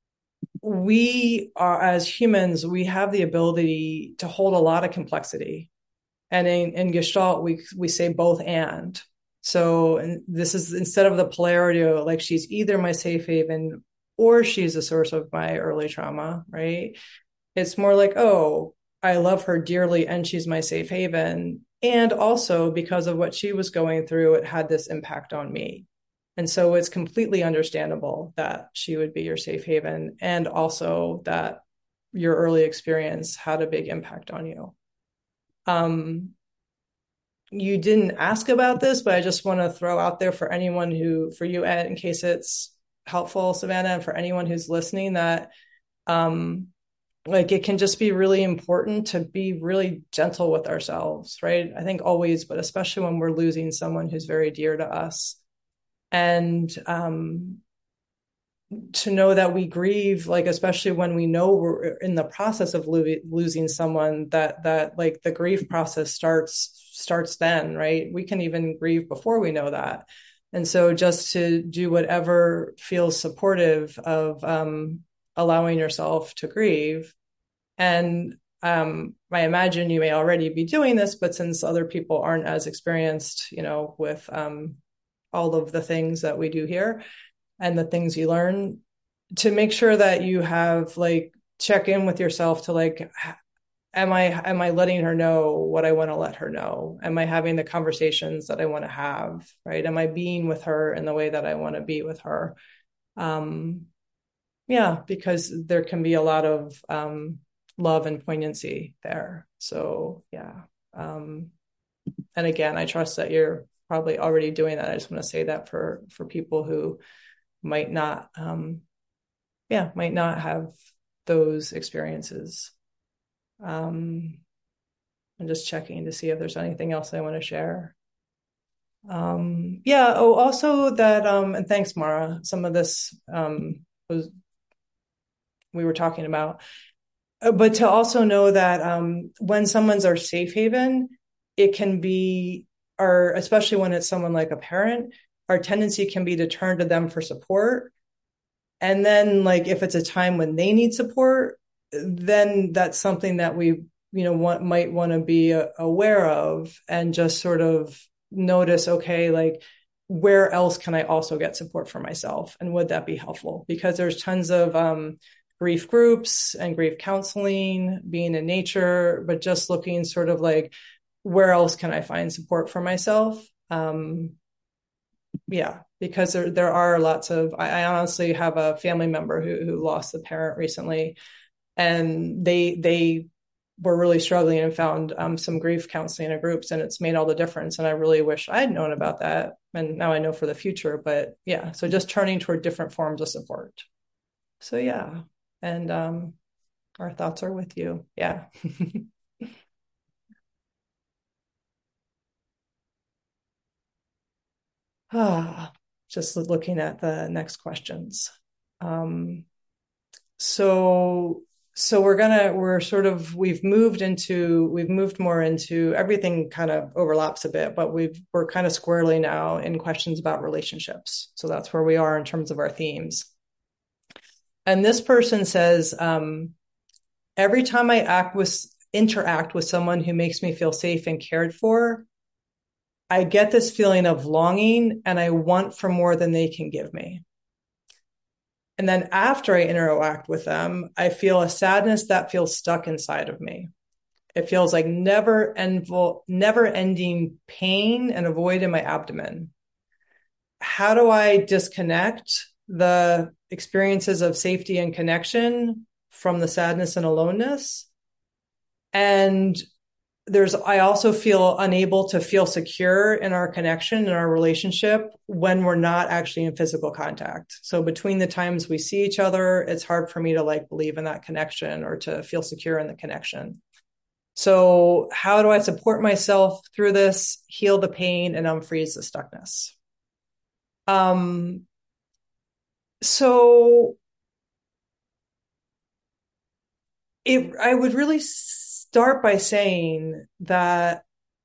S1: we are, as humans, we have the ability to hold a lot of complexity. And in, in Gestalt, we we say both and. So and this is instead of the polarity of like she's either my safe haven or she's a source of my early trauma, right? It's more like, oh, I love her dearly and she's my safe haven. And also because of what she was going through, it had this impact on me. And so it's completely understandable that she would be your safe haven and also that your early experience had a big impact on you. Um, you didn't ask about this, but I just want to throw out there for anyone who, for you, Ed, in case it's helpful, Savannah, and for anyone who's listening, that um, like it can just be really important to be really gentle with ourselves, right? I think always, but especially when we're losing someone who's very dear to us. And um, to know that we grieve, like, especially when we know we're in the process of lo- losing someone, that, that like the grief process starts, starts then, right? We can even grieve before we know that. And so just to do whatever feels supportive of um, allowing yourself to grieve. And um, I imagine you may already be doing this, but since other people aren't as experienced, you know, with um, all of the things that we do here, and the things you learn, to make sure that you have like check in with yourself to like, am I, am I letting her know what I want to let her know? Am I having the conversations that I want to have, right? Am I being with her in the way that I want to be with her? Um, yeah, because there can be a lot of um, love and poignancy there. So yeah. Um, and again, I trust that you're probably already doing that. I just want to say that for, for people who might not, um, yeah, might not have those experiences. Um, I'm just checking to see if there's anything else I want to share. Um, yeah. Oh, also that, um, and thanks, Mara. Some of this um, was we were talking about, but to also know that um, when someone's our safe haven, it can be, or especially when it's someone like a parent, our tendency can be to turn to them for support. And then like, if it's a time when they need support, then that's something that we, you know, want, might want to be aware of and just sort of notice, okay, like where else can I also get support for myself? And would that be helpful? Because there's tons of um, grief groups and grief counseling, being in nature, but just looking sort of like, where else can I find support for myself? Um, yeah, because there, there are lots of, I, I honestly have a family member who, who lost a parent recently, and they, they, were really struggling and found um, some grief counseling in groups, and it's made all the difference. And I really wish I'd known about that. And now I know for the future, but yeah, so just turning toward different forms of support. So yeah. And um, our thoughts are with you. Yeah. ah, just looking at the next questions. Um, so so we're gonna we're sort of we've moved into we've moved more into everything kind of overlaps a bit, but we've we're kind of squarely now in questions about relationships. So that's where we are in terms of our themes. And this person says, um, every time I act with interact with someone who makes me feel safe and cared for, I get this feeling of longing and I want for more than they can give me. And then after I interact with them, I feel a sadness that feels stuck inside of me. It feels like never end, never ending pain and a void in my abdomen. How do I disconnect the experiences of safety and connection from the sadness and aloneness? And there's, I also feel unable to feel secure in our connection, in our relationship, when we're not actually in physical contact. So between the times we see each other, it's hard for me to like believe in that connection or to feel secure in the connection. So how do I support myself through this, heal the pain, and unfreeze the stuckness? Um, so it, I would really start by saying that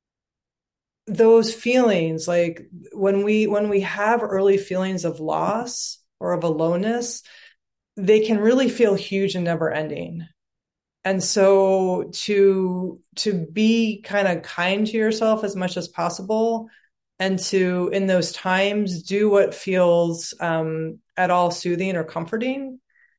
S1: those feelings, like when we when we have early feelings of loss or of aloneness, they can really feel huge and never ending. And so to to be kind of kind to yourself as much as possible, and to in those times do what feels um, at all soothing or comforting.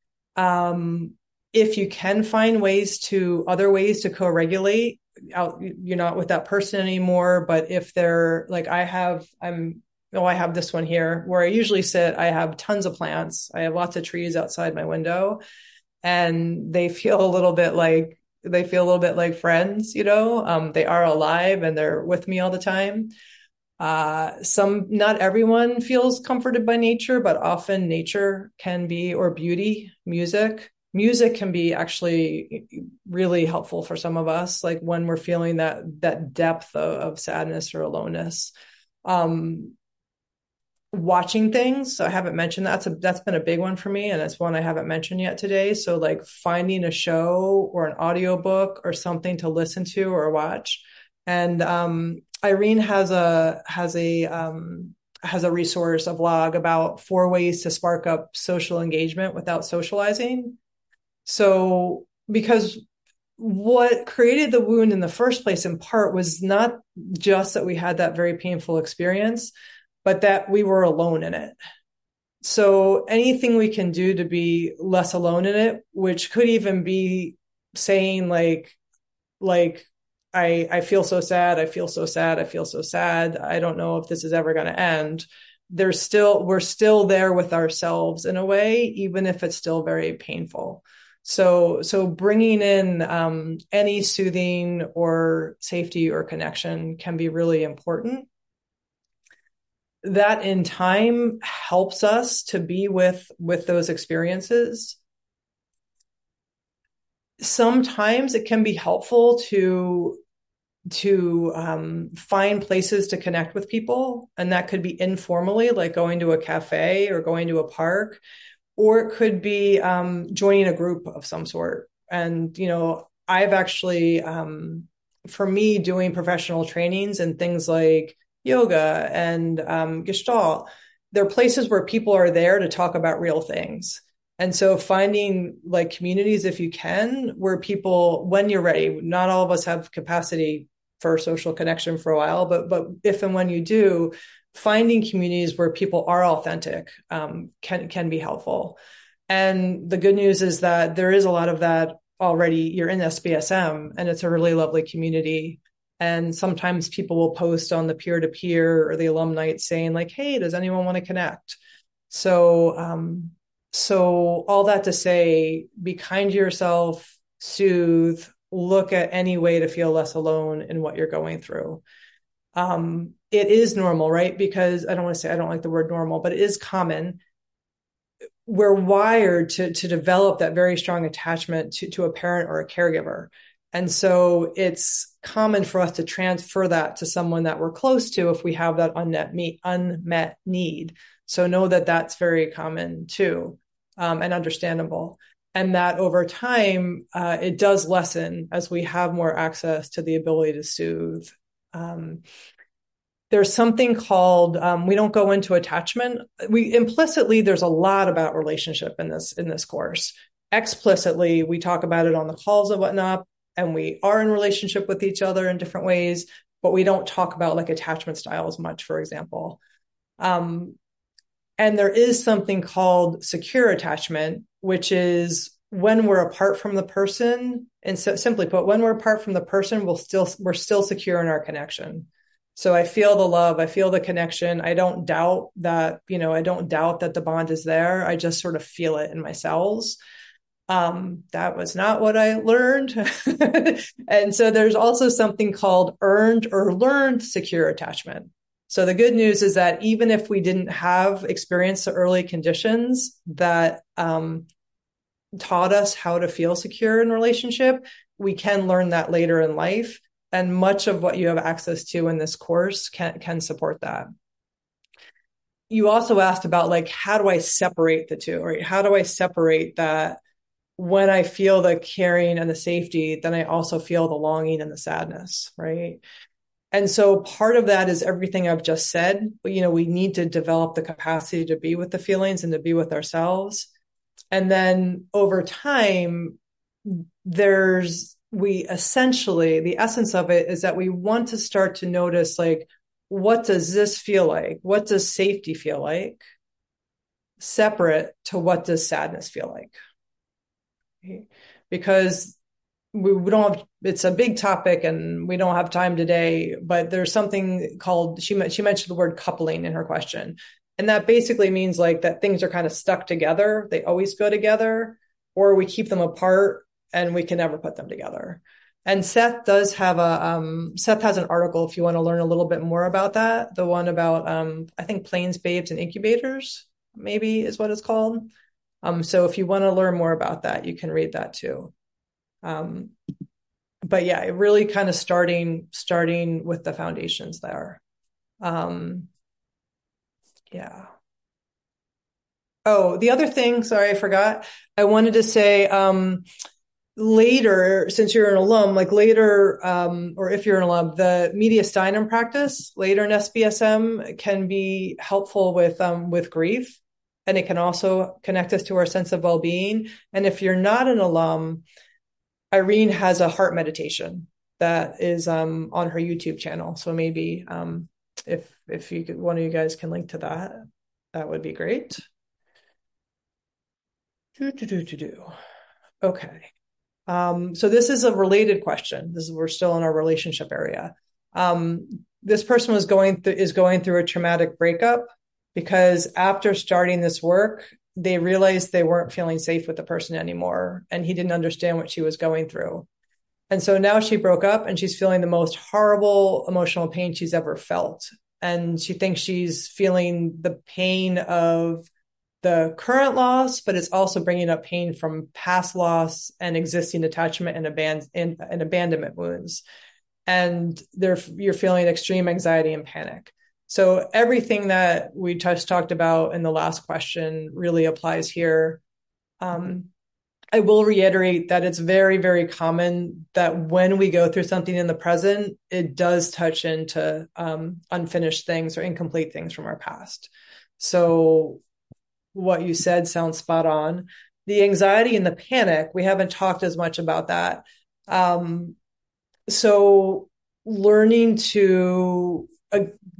S1: Um, if you can find ways to other ways to co-regulate, out, you're not with that person anymore. But if they're like, I have, I'm, oh, I have this one here where I usually sit. I have tons of plants. I have lots of trees outside my window, and they feel a little bit like they feel a little bit like friends. You know, um, they are alive and they're with me all the time. Uh, some, not everyone feels comforted by nature, but often nature can be, or beauty, music. Music can be actually really helpful for some of us, like when we're feeling that that depth of, of sadness or aloneness. Um, watching things. So I haven't mentioned that. That's a, that's been a big one for me. And it's one I haven't mentioned yet today. So like finding a show or an audiobook or something to listen to or watch. And, um, Irene has a, has a, um, has a resource, a blog about four ways to spark up social engagement without socializing. So, because what created the wound in the first place, in part, was not just that we had that very painful experience, but that we were alone in it. So anything we can do to be less alone in it, which could even be saying like, like, I, I feel so sad. I feel so sad. I feel so sad. I don't know if this is ever going to end. There's still, we're still there with ourselves in a way, even if it's still very painful. So, so bringing in um, any soothing or safety or connection can be really important. That in time helps us to be with, with those experiences. Sometimes it can be helpful to, to um, find places to connect with people. And that could be informally, like going to a cafe or going to a park, or it could be um, joining a group of some sort. And, you know, I've actually, um, for me, doing professional trainings and things like yoga and um, Gestalt, there are places where people are there to talk about real things. And so finding like communities, if you can, where people, when you're ready, not all of us have capacity for social connection for a while, but, but if and when you do, finding communities where people are authentic um, can can be helpful. And the good news is that there is a lot of that already. You're in S B S M, and it's a really lovely community. And sometimes people will post on the peer-to-peer or the alum night saying like, "Hey, does anyone want to connect?" So, um, so all that to say, be kind to yourself, soothe, look at any way to feel less alone in what you're going through. Um, it is normal, right? Because I don't want to say, I don't like the word normal, but it is common. We're wired to, to develop that very strong attachment to, to a parent or a caregiver. And so it's common for us to transfer that to someone that we're close to if we have that unmet, meet, unmet need. So know that that's very common too, um, and understandable. And that over time, uh, it does lessen as we have more access to the ability to soothe. Um, there's something called, um, we don't go into attachment. We implicitly, there's a lot about relationship in this, in this course. Explicitly, we talk about it on the calls and whatnot, and we are in relationship with each other in different ways, but we don't talk about like attachment styles much, for example. Um, and there is something called secure attachment, which is when we're apart from the person, and so simply put, when we're apart from the person, we'll still, we're still secure in our connection. So I feel the love, I feel the connection. I don't doubt that, you know, I don't doubt that the bond is there. I just sort of feel it in my cells. Um, that was not what I learned. And so there's also something called earned or learned secure attachment. So the good news is that even if we didn't have experienced the early conditions that um, taught us how to feel secure in relationship, we can learn that later in life. And much of what you have access to in this course can, can support that. You also asked about like, how do I separate the two, right? How do I separate that when I feel the caring and the safety, then I also feel the longing and the sadness, right? And so part of that is everything I've just said. You know, we need to develop the capacity to be with the feelings and to be with ourselves. And then over time, there's, we essentially, the essence of it is that we want to start to notice, like, what does this feel like? What does safety feel like? Separate to what does sadness feel like? Because we, we don't have, it's a big topic and we don't have time today, but there's something called, she, she mentioned the word coupling in her question. And that basically means like that things are kind of stuck together. They always go together, or we keep them apart and we can never put them together. And Seth does have a, um, Seth has an article if you want to learn a little bit more about that. The one about, um, I think Plains Babes and Incubators, maybe is what it's called. Um, so if you want to learn more about that, you can read that too. Um, but yeah, really kind of starting, starting with the foundations there. Um, yeah. Oh, the other thing, sorry, I forgot. I wanted to say, um, later, since you're an alum, like later, um, or if you're an alum, the mediastinum practice later in S B S M can be helpful with, um, with grief. And it can also connect us to our sense of well-being. And if you're not an alum, Irene has a heart meditation that is, um, on her YouTube channel. So maybe, um, if, if you could, one of you guys can link to that, that would be great. Do, do, do, do, do. Okay. Um, so this is a related question. This is, we're still in our relationship area. Um, this person was going through, is going through a traumatic breakup because after starting this work, they realized they weren't feeling safe with the person anymore. And he didn't understand what she was going through. And so now she broke up and she's feeling the most horrible emotional pain she's ever felt. And she thinks she's feeling the pain of the current loss, but it's also bringing up pain from past loss and existing attachment and, aban- and, and abandonment wounds. And they're, you're feeling extreme anxiety and panic. So everything that we just talked about in the last question really applies here. Um, I will reiterate that it's very, very common that when we go through something in the present, it does touch into um, unfinished things or incomplete things from our past. So what you said sounds spot on. The anxiety and the panic, we haven't talked as much about that. Um, so learning to, uh,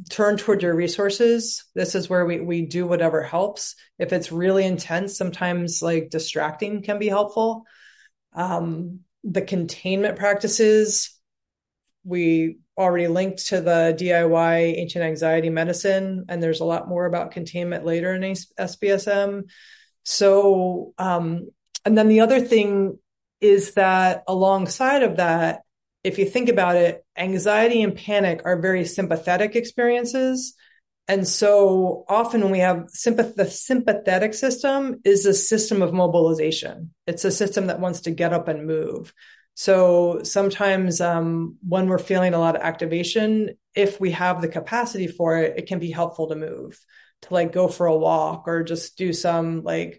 S1: turn toward your resources. This is where we, we do whatever helps. If it's really intense, sometimes like distracting can be helpful. Um, the containment practices, we already linked to the D I Y ancient anxiety medicine, and there's a lot more about containment later in S B S M. So, um, and then the other thing is that alongside of that, if you think about it, anxiety and panic are very sympathetic experiences. And so often when we have sympath- the sympathetic system is a system of mobilization. It's a system that wants to get up and move. So sometimes um, when we're feeling a lot of activation, if we have the capacity for it, it can be helpful to move, to like go for a walk or just do some like,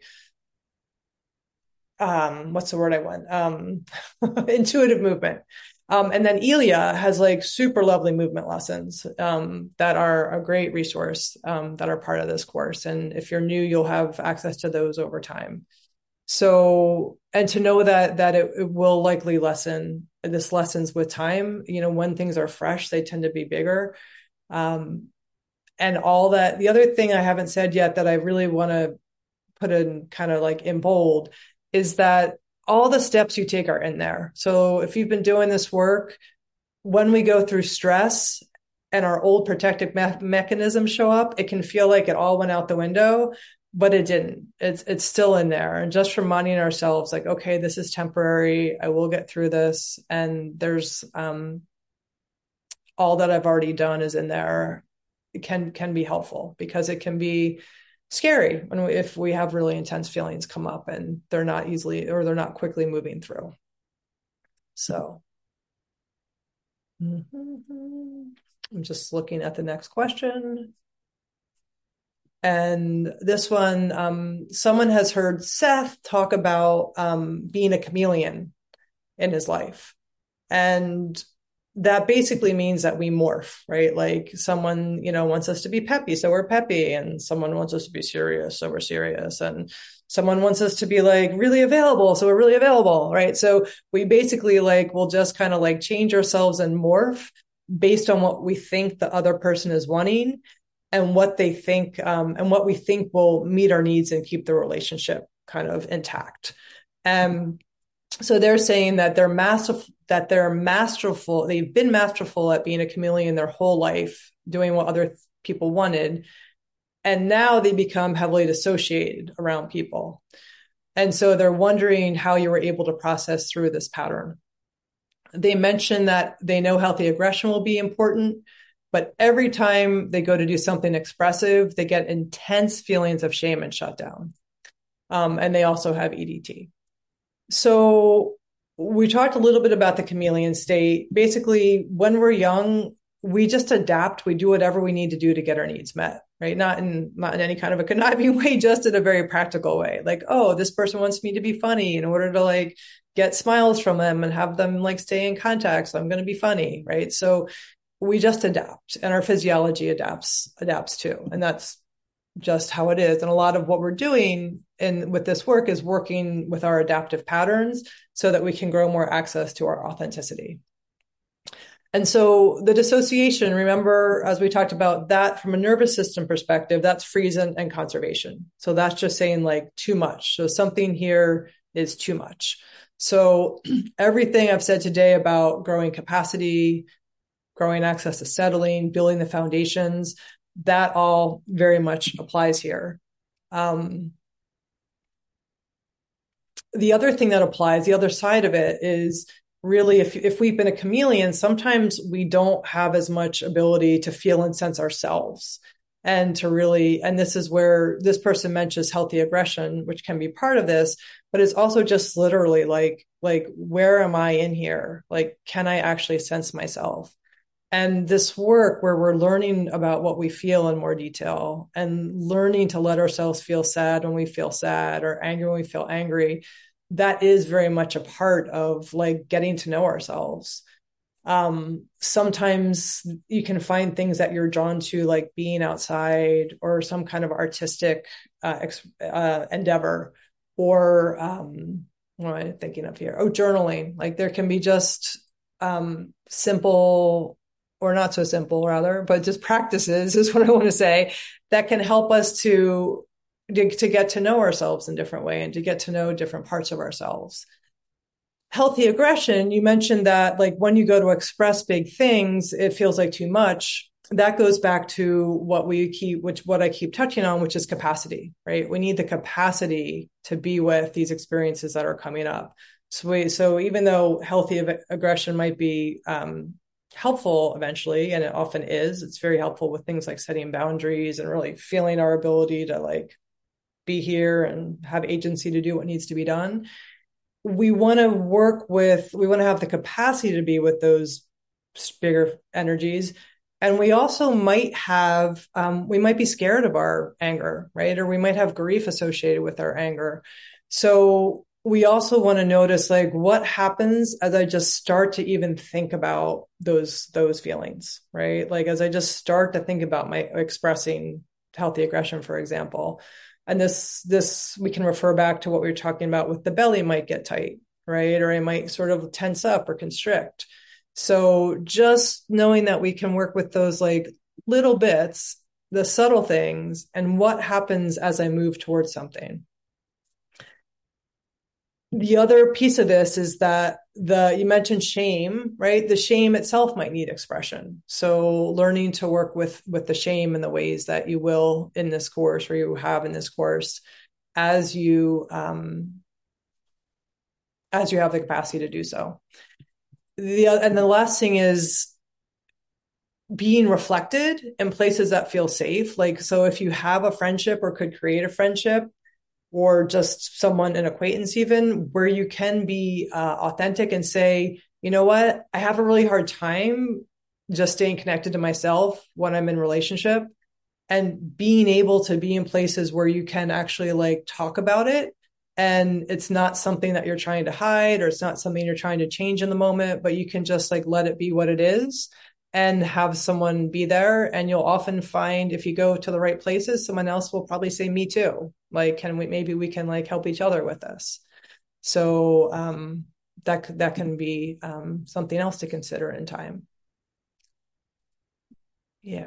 S1: um, what's the word I want? Um, intuitive movement. Um, and then Elia has like super lovely movement lessons um, that are a great resource um, that are part of this course. And if you're new, you'll have access to those over time. So, and to know that that it, it will likely lessen this lessons with time. You know, when things are fresh, they tend to be bigger. Um, and all that. The other thing I haven't said yet that I really want to put in kind of like in bold is that all the steps you take are in there. So if you've been doing this work, when we go through stress and our old protective me- mechanisms show up, it can feel like it all went out the window, but it didn't. It's it's still in there. And just reminding ourselves like, okay, this is temporary. I will get through this. And there's um, all that I've already done is in there. It can can be helpful because it can be scary when we, if we have really intense feelings come up and they're not easily or they're not quickly moving through. So mm-hmm. I'm just looking at the next question. And this one, um, someone has heard Seth talk about um, being a chameleon in his life. And that basically means that we morph, right? Like someone, you know, wants us to be peppy, so we're peppy, and someone wants us to be serious, so we're serious, and someone wants us to be like really available, so we're really available, right? So we basically like will just kind of like change ourselves and morph based on what we think the other person is wanting and what they think, um, and what we think will meet our needs and keep the relationship kind of intact. Um, So they're saying that they're masterful, that they're masterful. They've been masterful at being a chameleon their whole life, doing what other people wanted. And now they become heavily dissociated around people. And so they're wondering how you were able to process through this pattern. They mention that they know healthy aggression will be important, but every time they go to do something expressive, they get intense feelings of shame and shutdown. Um, and they also have E D T. So we talked a little bit about the chameleon state. Basically, when we're young, we just adapt. We do whatever we need to do to get our needs met, right? Not in not in any kind of a conniving way, just in a very practical way. Like, oh, this person wants me to be funny in order to like get smiles from them and have them like stay in contact. So I'm going to be funny, right? So we just adapt, and our physiology adapts adapts too, and that's just how it is. And a lot of what we're doing in with this work is working with our adaptive patterns so that we can grow more access to our authenticity. And so the dissociation, remember, as we talked about that from a nervous system perspective, that's freeze and, and conservation. So that's just saying like too much. So something here is too much. So everything I've said today about growing capacity, growing access to settling, building the foundations, that all very much applies here. Um, the other thing that applies, the other side of it is really if, if we've been a chameleon, sometimes we don't have as much ability to feel and sense ourselves and to really, and this is where this person mentions healthy aggression, which can be part of this, but it's also just literally like, like, where am I in here? Like, can I actually sense myself? And this work where we're learning about what we feel in more detail and learning to let ourselves feel sad when we feel sad or angry when we feel angry, that is very much a part of like getting to know ourselves. Um, sometimes you can find things that you're drawn to, like being outside or some kind of artistic uh, ex- uh, endeavor, or um, what am I thinking of here? Oh, journaling. Like there can be just um, simple or not so simple rather, but just practices is what I want to say, that can help us to, to, to get to know ourselves in a different way and to get to know different parts of ourselves. Healthy aggression, you mentioned that like when you go to express big things, it feels like too much. That goes back to what we keep, which what I keep touching on, which is capacity, right? We need the capacity to be with these experiences that are coming up. So, we, so even though healthy ag- aggression might be um, helpful eventually, and it often is, it's very helpful with things like setting boundaries and really feeling our ability to like be here and have agency to do what needs to be done. We want to work with, we want to have the capacity to be with those bigger energies. And we also might have, um, we might be scared of our anger, right? Or we might have grief associated with our anger. So we also want to notice like what happens as I just start to even think about those, those feelings, right? Like as I just start to think about my expressing healthy aggression, for example. And this, this, we can refer back to what we were talking about with the belly might get tight, right? Or it might sort of tense up or constrict. So just knowing that we can work with those like little bits, the subtle things, and what happens as I move towards something. The other piece of this is that the, you mentioned shame, right? The shame itself might need expression. So learning to work with, with the shame in the ways that you will in this course or you have in this course as you, um, as you have the capacity to do so. The, and the last thing is being reflected in places that feel safe. Like, so if you have a friendship or could create a friendship, or just someone, an acquaintance even, where you can be uh, authentic and say, you know what, I have a really hard time just staying connected to myself when I'm in relationship, and being able to be in places where you can actually like talk about it. And it's not something that you're trying to hide, or it's not something you're trying to change in the moment, but you can just like let it be what it is and have someone be there. And you'll often find if you go to the right places, someone else will probably say, me too. Like, can we, maybe we can like help each other with this. So, um, that, that can be, um, something else to consider in time. Yeah.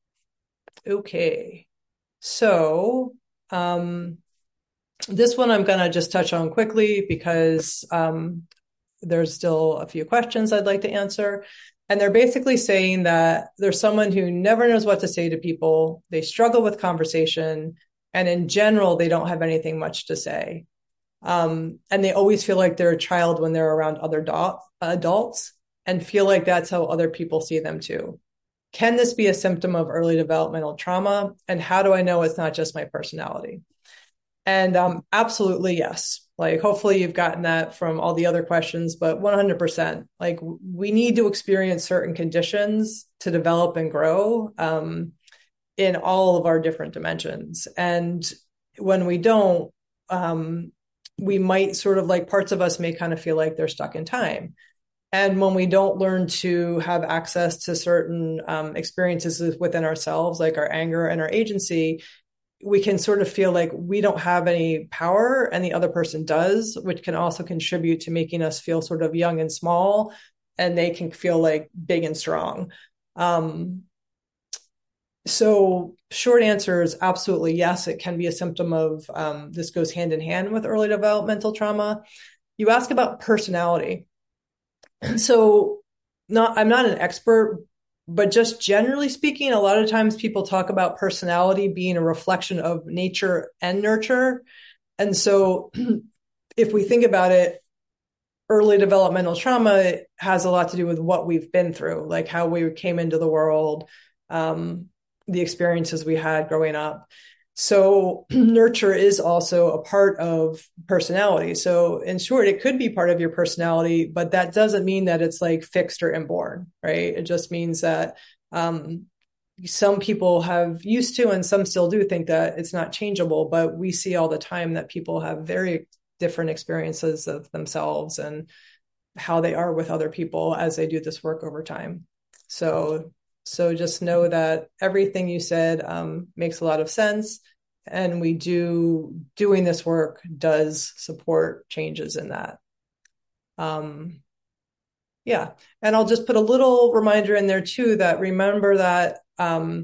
S1: Okay. So, um, this one I'm going to just touch on quickly because, um, there's still a few questions I'd like to answer. And they're basically saying that there's someone who never knows what to say to people. They struggle with conversation. And in general, they don't have anything much to say. Um, and they always feel like they're a child when they're around other do- adults and feel like that's how other people see them too. Can this be a symptom of early developmental trauma? And how do I know it's not just my personality? And um, absolutely, yes. Like, hopefully you've gotten that from all the other questions, but one hundred percent, like we need to experience certain conditions to develop and grow um, in all of our different dimensions. And when we don't, um, we might sort of like parts of us may kind of feel like they're stuck in time. And when we don't learn to have access to certain um, experiences within ourselves, like our anger and our agency, we can sort of feel like we don't have any power and the other person does, which can also contribute to making us feel sort of young and small, and they can feel like big and strong. Um, so short answer is absolutely yes, it can be a symptom of, um, this goes hand in hand with early developmental trauma. You ask about personality. So not, I'm not an expert, but just generally speaking, a lot of times people talk about personality being a reflection of nature and nurture. And so if we think about it, early developmental trauma has a lot to do with what we've been through, like how we came into the world, um, the experiences we had growing up. So nurture is also a part of personality. So in short, it could be part of your personality, but that doesn't mean that it's like fixed or inborn, right? It just means that um, some people have used to, and some still do think that it's not changeable, but we see all the time that people have very different experiences of themselves and how they are with other people as they do this work over time. So so just know that everything you said um, makes a lot of sense. And we do, doing this work does support changes in that. Um, Yeah. And I'll just put a little reminder in there too, that remember that um,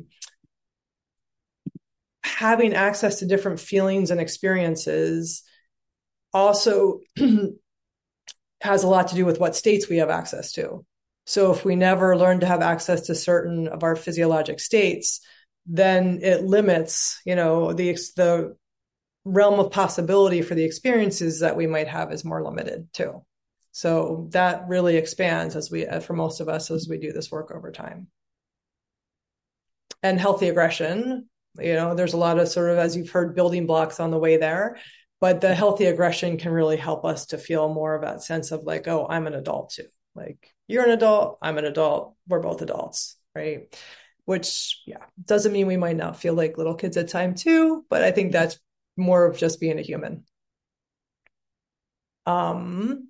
S1: having access to different feelings and experiences also has a lot to do with what states we have access to. So if we never learn to have access to certain of our physiologic states, then it limits, you know, the the realm of possibility for the experiences that we might have is more limited too. So that really expands as we, for most of us, as we do this work over time. And healthy aggression, you know, there's a lot of sort of, as you've heard, building blocks on the way there. But the healthy aggression can really help us to feel more of that sense of like, oh, I'm an adult too. Like, you're an adult, I'm an adult, we're both adults, right? Which, yeah, doesn't mean we might not feel like little kids at time too, but I think that's more of just being a human. Um,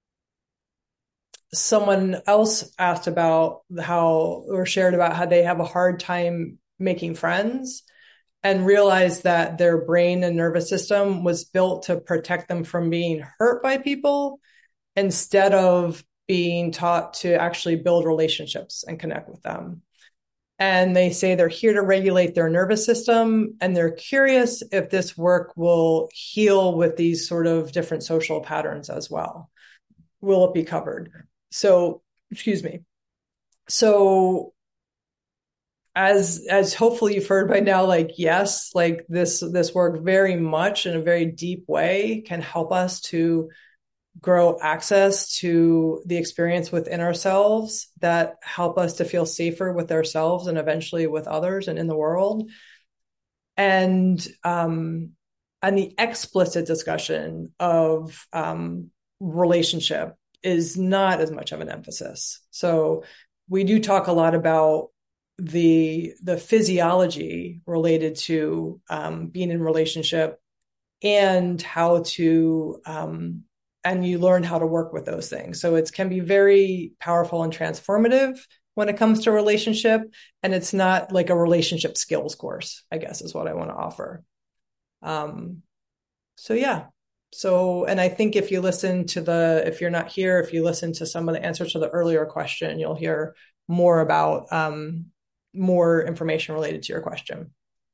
S1: someone else asked about how, or shared about how they have a hard time making friends and realized that their brain and nervous system was built to protect them from being hurt by people instead of being taught to actually build relationships and connect with them. And they say they're here to regulate their nervous system, and they're curious if this work will heal with these sort of different social patterns as well. Will it be covered? So, excuse me. So as as hopefully you've heard by now, like, yes, like this this work very much in a very deep way can help us to grow access to the experience within ourselves that help us to feel safer with ourselves and eventually with others and in the world. And um and the explicit discussion of um relationship is not as much of an emphasis. So we do talk a lot about the the physiology related to um, being in relationship and how to um, and you learn how to work with those things. So it can be very powerful and transformative when it comes to relationship, and it's not like a relationship skills course, I guess is what I want to offer. Um, so yeah. So, and I think if you listen to the, if you're not here, if you listen to some of the answers to the earlier question, you'll hear more about um, more information related to your question.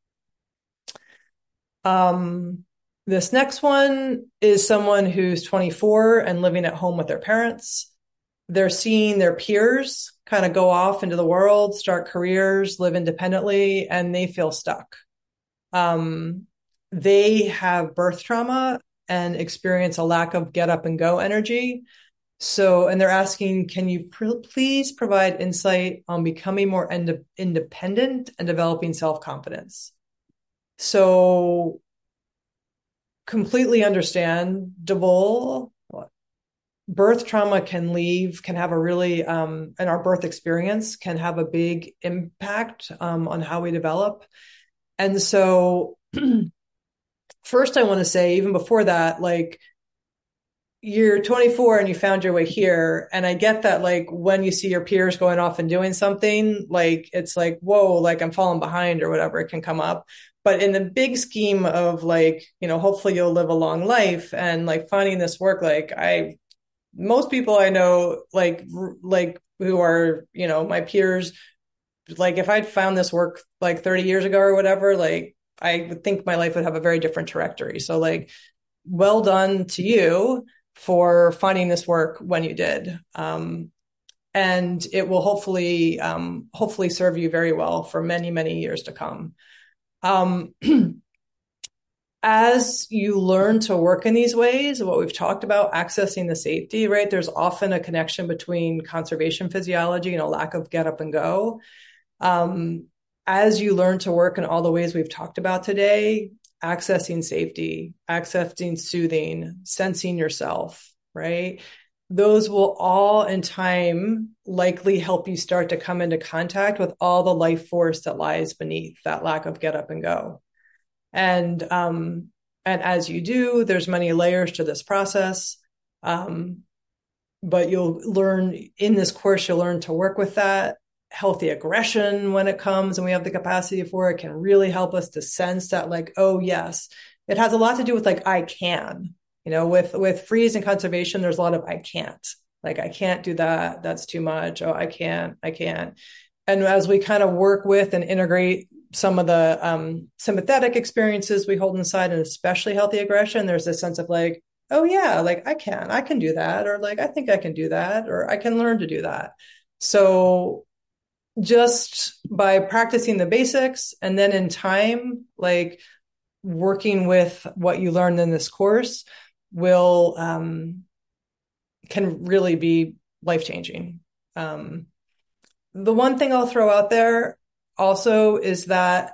S1: Um, this next one is someone who's twenty-four and living at home with their parents. They're seeing their peers kind of go off into the world, start careers, live independently, and they feel stuck. Um, they have birth trauma and experience a lack of get up and go energy. So, and they're asking, can you pr- please provide insight on becoming more ind- independent and developing self-confidence? So, completely understandable. Birth trauma can leave, can have a really, um, and our birth experience can have a big impact um, on how we develop. And so, first, I want to say, even before that, like, you're twenty-four and you found your way here. And I get that, like, when you see your peers going off and doing something, like, it's like, whoa, like I'm falling behind or whatever, it can come up. But in the big scheme of, like, you know, hopefully you'll live a long life and like finding this work, like I, most people I know, like, like who are, you know, my peers, like if I'd found this work like thirty years ago or whatever, like I would think my life would have a very different trajectory. So like, well done to you for finding this work when you did. Um, and it will hopefully, um, hopefully serve you very well for many, many years to come. Um, as you learn to work in these ways, what we've talked about, accessing the safety, right? There's often a connection between conservation physiology and a lack of get up and go. Um, as you learn to work in all the ways we've talked about today, accessing safety, accessing soothing, sensing yourself, right? Those will all in time likely help you start to come into contact with all the life force that lies beneath that lack of get up and go. And, um, and as you do, there's many layers to this process. Um, but you'll learn in this course, you'll learn to work with that. Healthy aggression when it comes and we have the capacity for it can really help us to sense that, like, oh yes, it has a lot to do with like I can, you know, with with freeze and conservation, there's a lot of I can't, Like, I can't do that. That's too much. Oh, I can't, I can't. And as we kind of work with and integrate some of the um, sympathetic experiences we hold inside, and especially healthy aggression, there's this sense of like, oh yeah, like I can, I can do that. Or like, I think I can do that, or I can learn to do that. So just by practicing the basics and then in time, like working with what you learned in this course will, um, can really be life-changing. Um, the one thing I'll throw out there also is that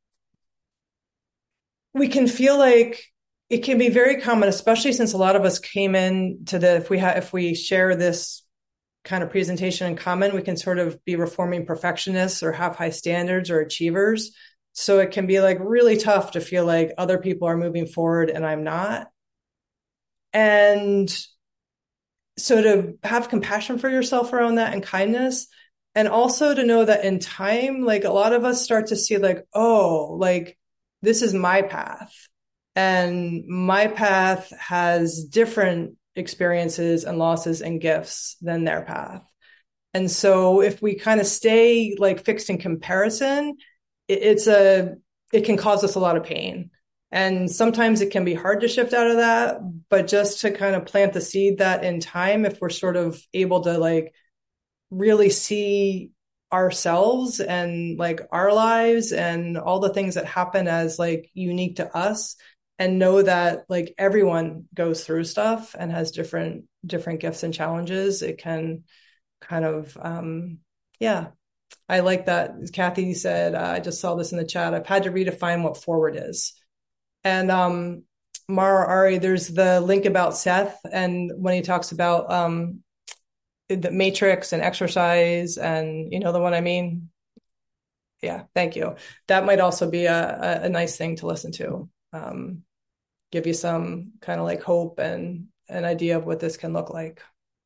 S1: we can feel like it can be very common, especially since a lot of us came in to the, if we have, if we share this kind of presentation in common, we can sort of be reforming perfectionists or have high standards or achievers. So it can be like really tough to feel like other people are moving forward and I'm not. And so to have compassion for yourself around that and kindness, and also to know that in time, like a lot of us start to see like, oh, like this is my path, and my path has different experiences and losses and gifts than their path. And so if we kind of stay like fixed in comparison, it, it's a, it can cause us a lot of pain. And sometimes it can be hard to shift out of that, but just to kind of plant the seed that in time, if we're sort of able to like really see ourselves and like our lives and all the things that happen as like unique to us, and know that like everyone goes through stuff and has different, different gifts and challenges, it can kind of, um, yeah. I like that. Kathy said, uh, I just saw this in the chat, I've had to redefine what forward is. And um, Mara Ari, there's the link about Seth, and when he talks about um, the matrix and exercise, and you know the one I mean. Yeah, thank you. That might also be a, a nice thing to listen to. Um, give you some kind of like hope and an idea of what this can look like.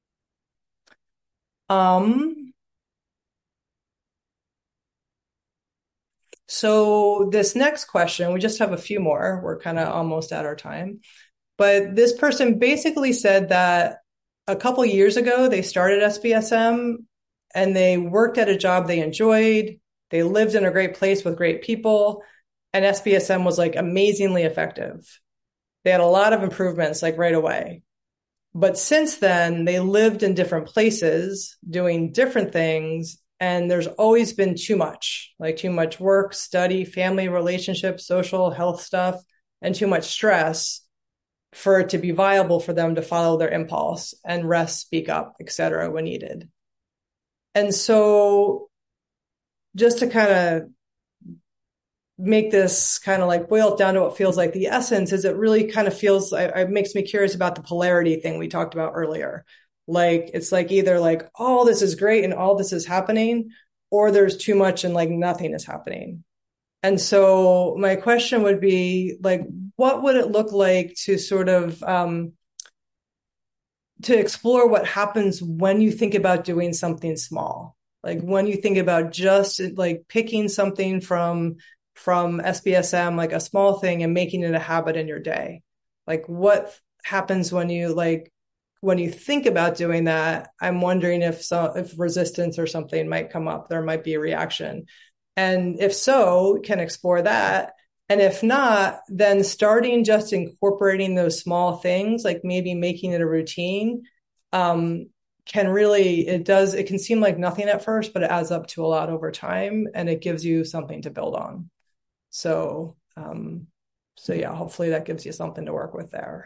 S1: Um, so this next question, we just have a few more. We're kind of almost at our time. But this person basically said that a couple years ago, they started S B S M and they worked at a job they enjoyed. They lived in a great place with great people, and S B S M was like amazingly effective. They had a lot of improvements like right away. But since then, they lived in different places doing different things. And there's always been too much, like too much work, study, family, relationships, social health stuff, and too much stress for it to be viable for them to follow their impulse and rest, speak up, et cetera, when needed. And so just to kind of make this kind of like boil it down to what feels like the essence is, it really kind of feels, it makes me curious about the polarity thing we talked about earlier. Like, it's like either like, all this is great and all this is happening, or there's too much and like nothing is happening. And so my question would be like, what would it look like to sort of, um, to explore what happens when you think about doing something small? Like when you think about just like picking something from, from S B S M, like a small thing, and making it a habit in your day. Like what happens when you like, when you think about doing that? I'm wondering if so, if resistance or something might come up, there might be a reaction. And if so, can explore that. And if not, then starting just incorporating those small things, like maybe making it a routine, um, can really, it does, it can seem like nothing at first, but it adds up to a lot over time, and it gives you something to build on. So, um, so yeah, hopefully that gives you something to work with there.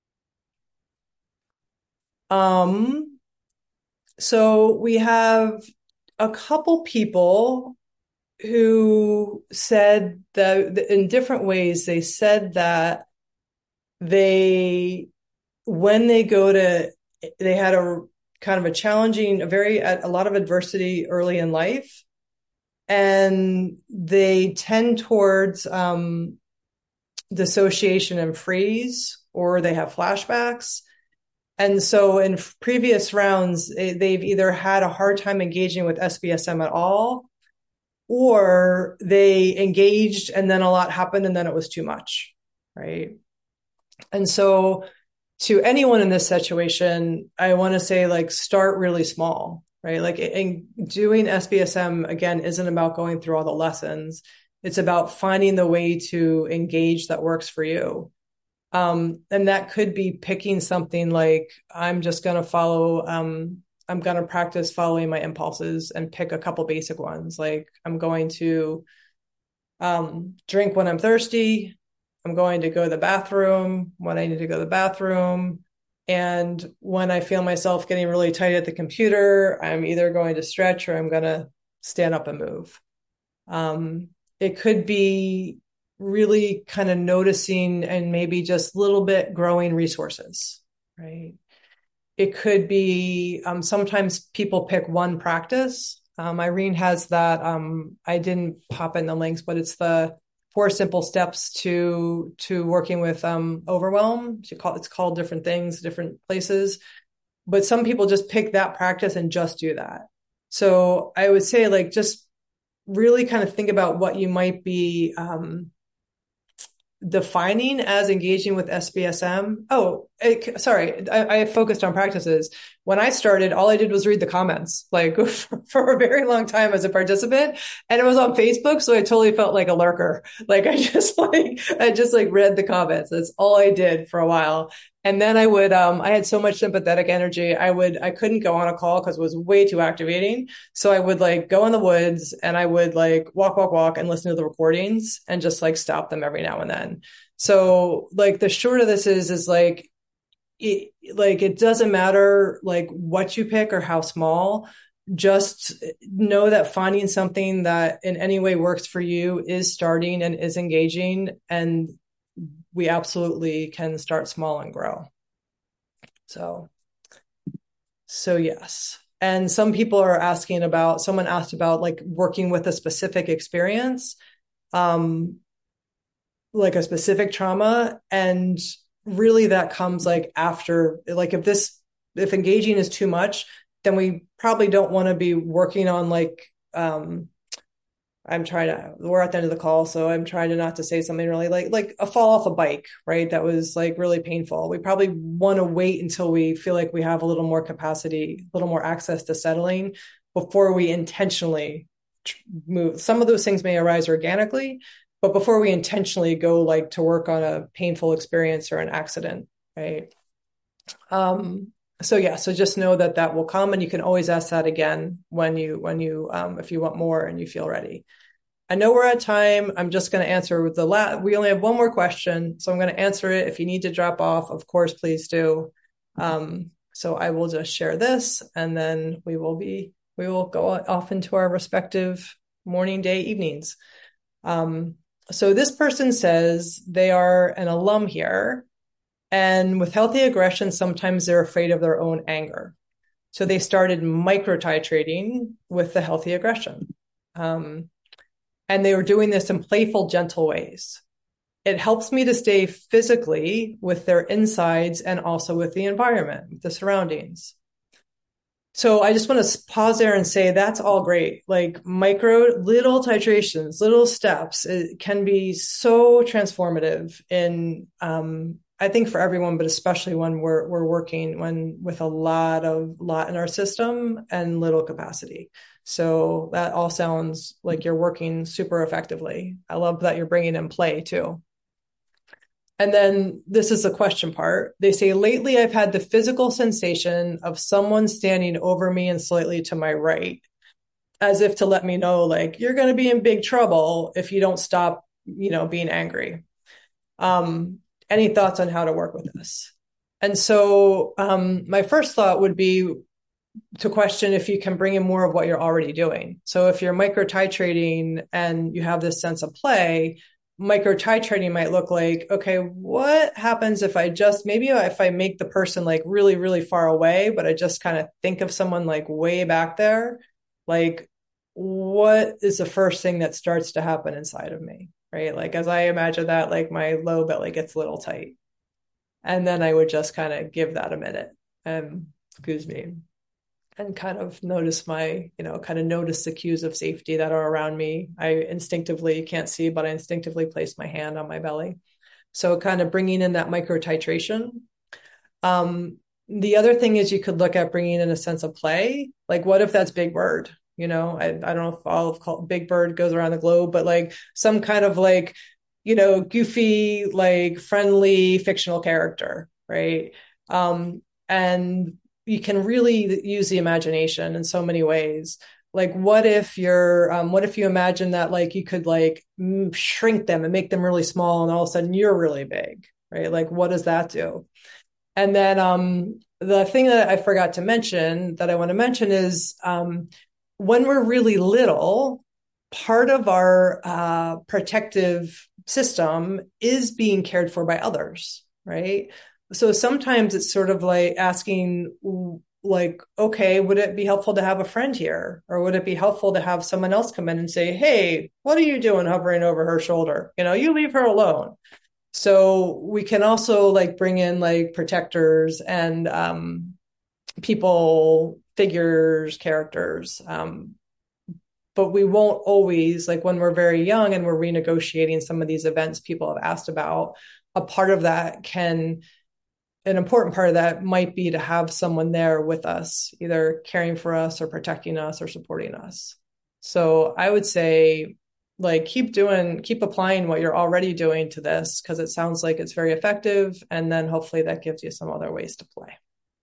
S1: Um, so we have a couple people who said that in different ways, they said that they, when they go to, they had a kind of a challenging, a very, a lot of adversity early in life, and they tend towards um, dissociation and freeze, or they have flashbacks. And so in previous rounds, they've either had a hard time engaging with S B S M at all, or they engaged and then a lot happened and then it was too much, right? And so to anyone in this situation, I want to say like start really small, right? Like in doing S B S M again isn't about going through all the lessons. It's about finding the way to engage that works for you. Um, and that could be picking something like I'm just going to follow, um, I'm going to practice following my impulses and pick a couple basic ones. Like I'm going to um, drink when I'm thirsty. I'm going to go to the bathroom when I need to go to the bathroom. And when I feel myself getting really tight at the computer, I'm either going to stretch or I'm going to stand up and move. Um, it could be really kind of noticing and maybe just a little bit growing resources, right? It could be um, sometimes people pick one practice. Um, Irene has that. Um, I didn't pop in the links, but it's the four simple steps to to working with um, overwhelm. She call, it's called different things, different places. But some people just pick that practice and just do that. So I would say like just really kind of think about what you might be um, defining as engaging with S B S M. Oh, it, sorry, I, I focused on practices. When I started, all I did was read the comments, like for, for a very long time as a participant, and it was on Facebook, so I totally felt like a lurker. Like I just like I just like read the comments. That's all I did for a while. And then I would, um, I had so much sympathetic energy. I would, I couldn't go on a call because it was way too activating. So I would like go in the woods and I would like walk, walk, walk and listen to the recordings and just like stop them every now and then. So like the short of this is, is like, it, like it doesn't matter like what you pick or how small, just know that finding something that in any way works for you is starting and is engaging, and we absolutely can start small and grow. So, so yes. And some people are asking about, someone asked about like working with a specific experience, um, like a specific trauma. And really that comes like after, like if this, if engaging is too much, then we probably don't want to be working on like, um, I'm trying to, we're at the end of the call, so I'm trying to not to say something really like, like a fall off a bike, right? That was like really painful. We probably want to wait until we feel like we have a little more capacity, a little more access to settling before we intentionally move. Some of those things may arise organically, but before we intentionally go like to work on a painful experience or an accident, right? Um, so yeah, so just know that that will come, and you can always ask that again when you, when you, um, if you want more and you feel ready. I know we're at time. I'm just going to answer with the last, we only have one more question, so I'm going to answer it. If you need to drop off, of course, please do. Um, so I will just share this, and then we will be, we will go off into our respective morning, day, evenings. Um, so this person says they are an alum here, and with healthy aggression, sometimes they're afraid of their own anger. So they started micro titrating with the healthy aggression. Um, and they were doing this in playful, gentle ways. It helps me to stay physically with their insides and also with the environment, with the surroundings. So I just want to pause there and say that's all great. Like micro, little titrations, little steps, it can be so transformative in, um, I think for everyone, but especially when we're we're working when with a lot of lot in our system and little capacity. So that all sounds like you're working super effectively. I love that you're bringing in play too. And then this is the question part. They say, lately I've had the physical sensation of someone standing over me and slightly to my right, as if to let me know, like, you're going to be in big trouble if you don't stop, you know, being angry. Um, any thoughts on how to work with this? And so um, my first thought would be to question if you can bring in more of what you're already doing. So if you're micro titrating and you have this sense of play, micro titrating might look like, okay, what happens if I just, maybe if I make the person like really, really far away, but I just kind of think of someone like way back there, like what is the first thing that starts to happen inside of me, right? Like as I imagine that, like my low belly gets a little tight. And then I would just kind of give that a minute. Um, excuse me. And kind of notice my, you know, kind of notice the cues of safety that are around me. I instinctively can't see, but I instinctively place my hand on my belly. So kind of bringing in that micro titration. Um, the other thing is you could look at bringing in a sense of play. Like, what if that's Big Bird? You know, I, I don't know if all of call, Big Bird goes around the globe, but like some kind of like, you know, goofy, like friendly fictional character, right? Um, and you can really use the imagination in so many ways. Like, what if you're, um, what if you imagine that like you could like shrink them and make them really small, and all of a sudden you're really big, right? Like, what does that do? And then um, the thing that I forgot to mention that I want to mention is um, when we're really little, part of our uh, protective system is being cared for by others, right? So sometimes it's sort of like asking, like, okay, would it be helpful to have a friend here? Or would it be helpful to have someone else come in and say, hey, what are you doing hovering over her shoulder? You know, you leave her alone. So we can also like bring in like protectors and um, people, figures, characters. Um, but we won't always, like when we're very young and we're renegotiating some of these events people have asked about, a part of that can, an important part of that might be to have someone there with us, either caring for us or protecting us or supporting us. So I would say, like, keep doing, keep applying what you're already doing to this because it sounds like it's very effective. And then hopefully that gives you some other ways to play.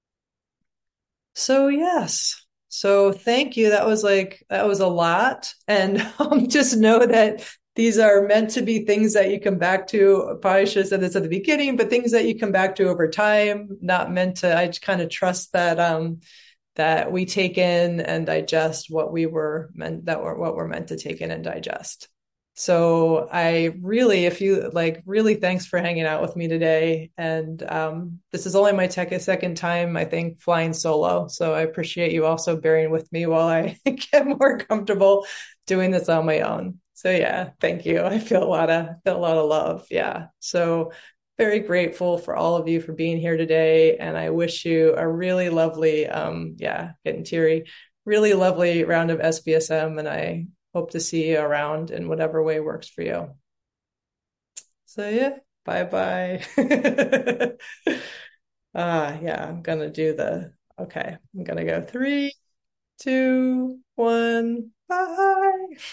S1: So, yes. So, thank you. That was like, that was a lot. And um, just know that these are meant to be things that you come back to. Probably should have said this at the beginning, but things that you come back to over time, not meant to, I just kind of trust that, um, that we take in and digest what we were meant, that were what we're meant to take in and digest. So I really, if you like, really thanks for hanging out with me today. And um, this is only my tech second time, I think, flying solo. So I appreciate you also bearing with me while I get more comfortable doing this on my own. So yeah, thank you. I feel a lot of feel a lot of love. Yeah. So very grateful for all of you for being here today. And I wish you a really lovely, um, yeah, getting teary, really lovely round of S B S M. And I hope to see you around in whatever way works for you. So yeah, bye bye. Ah, yeah, I'm gonna do the, okay, I'm gonna go three, two, one, bye.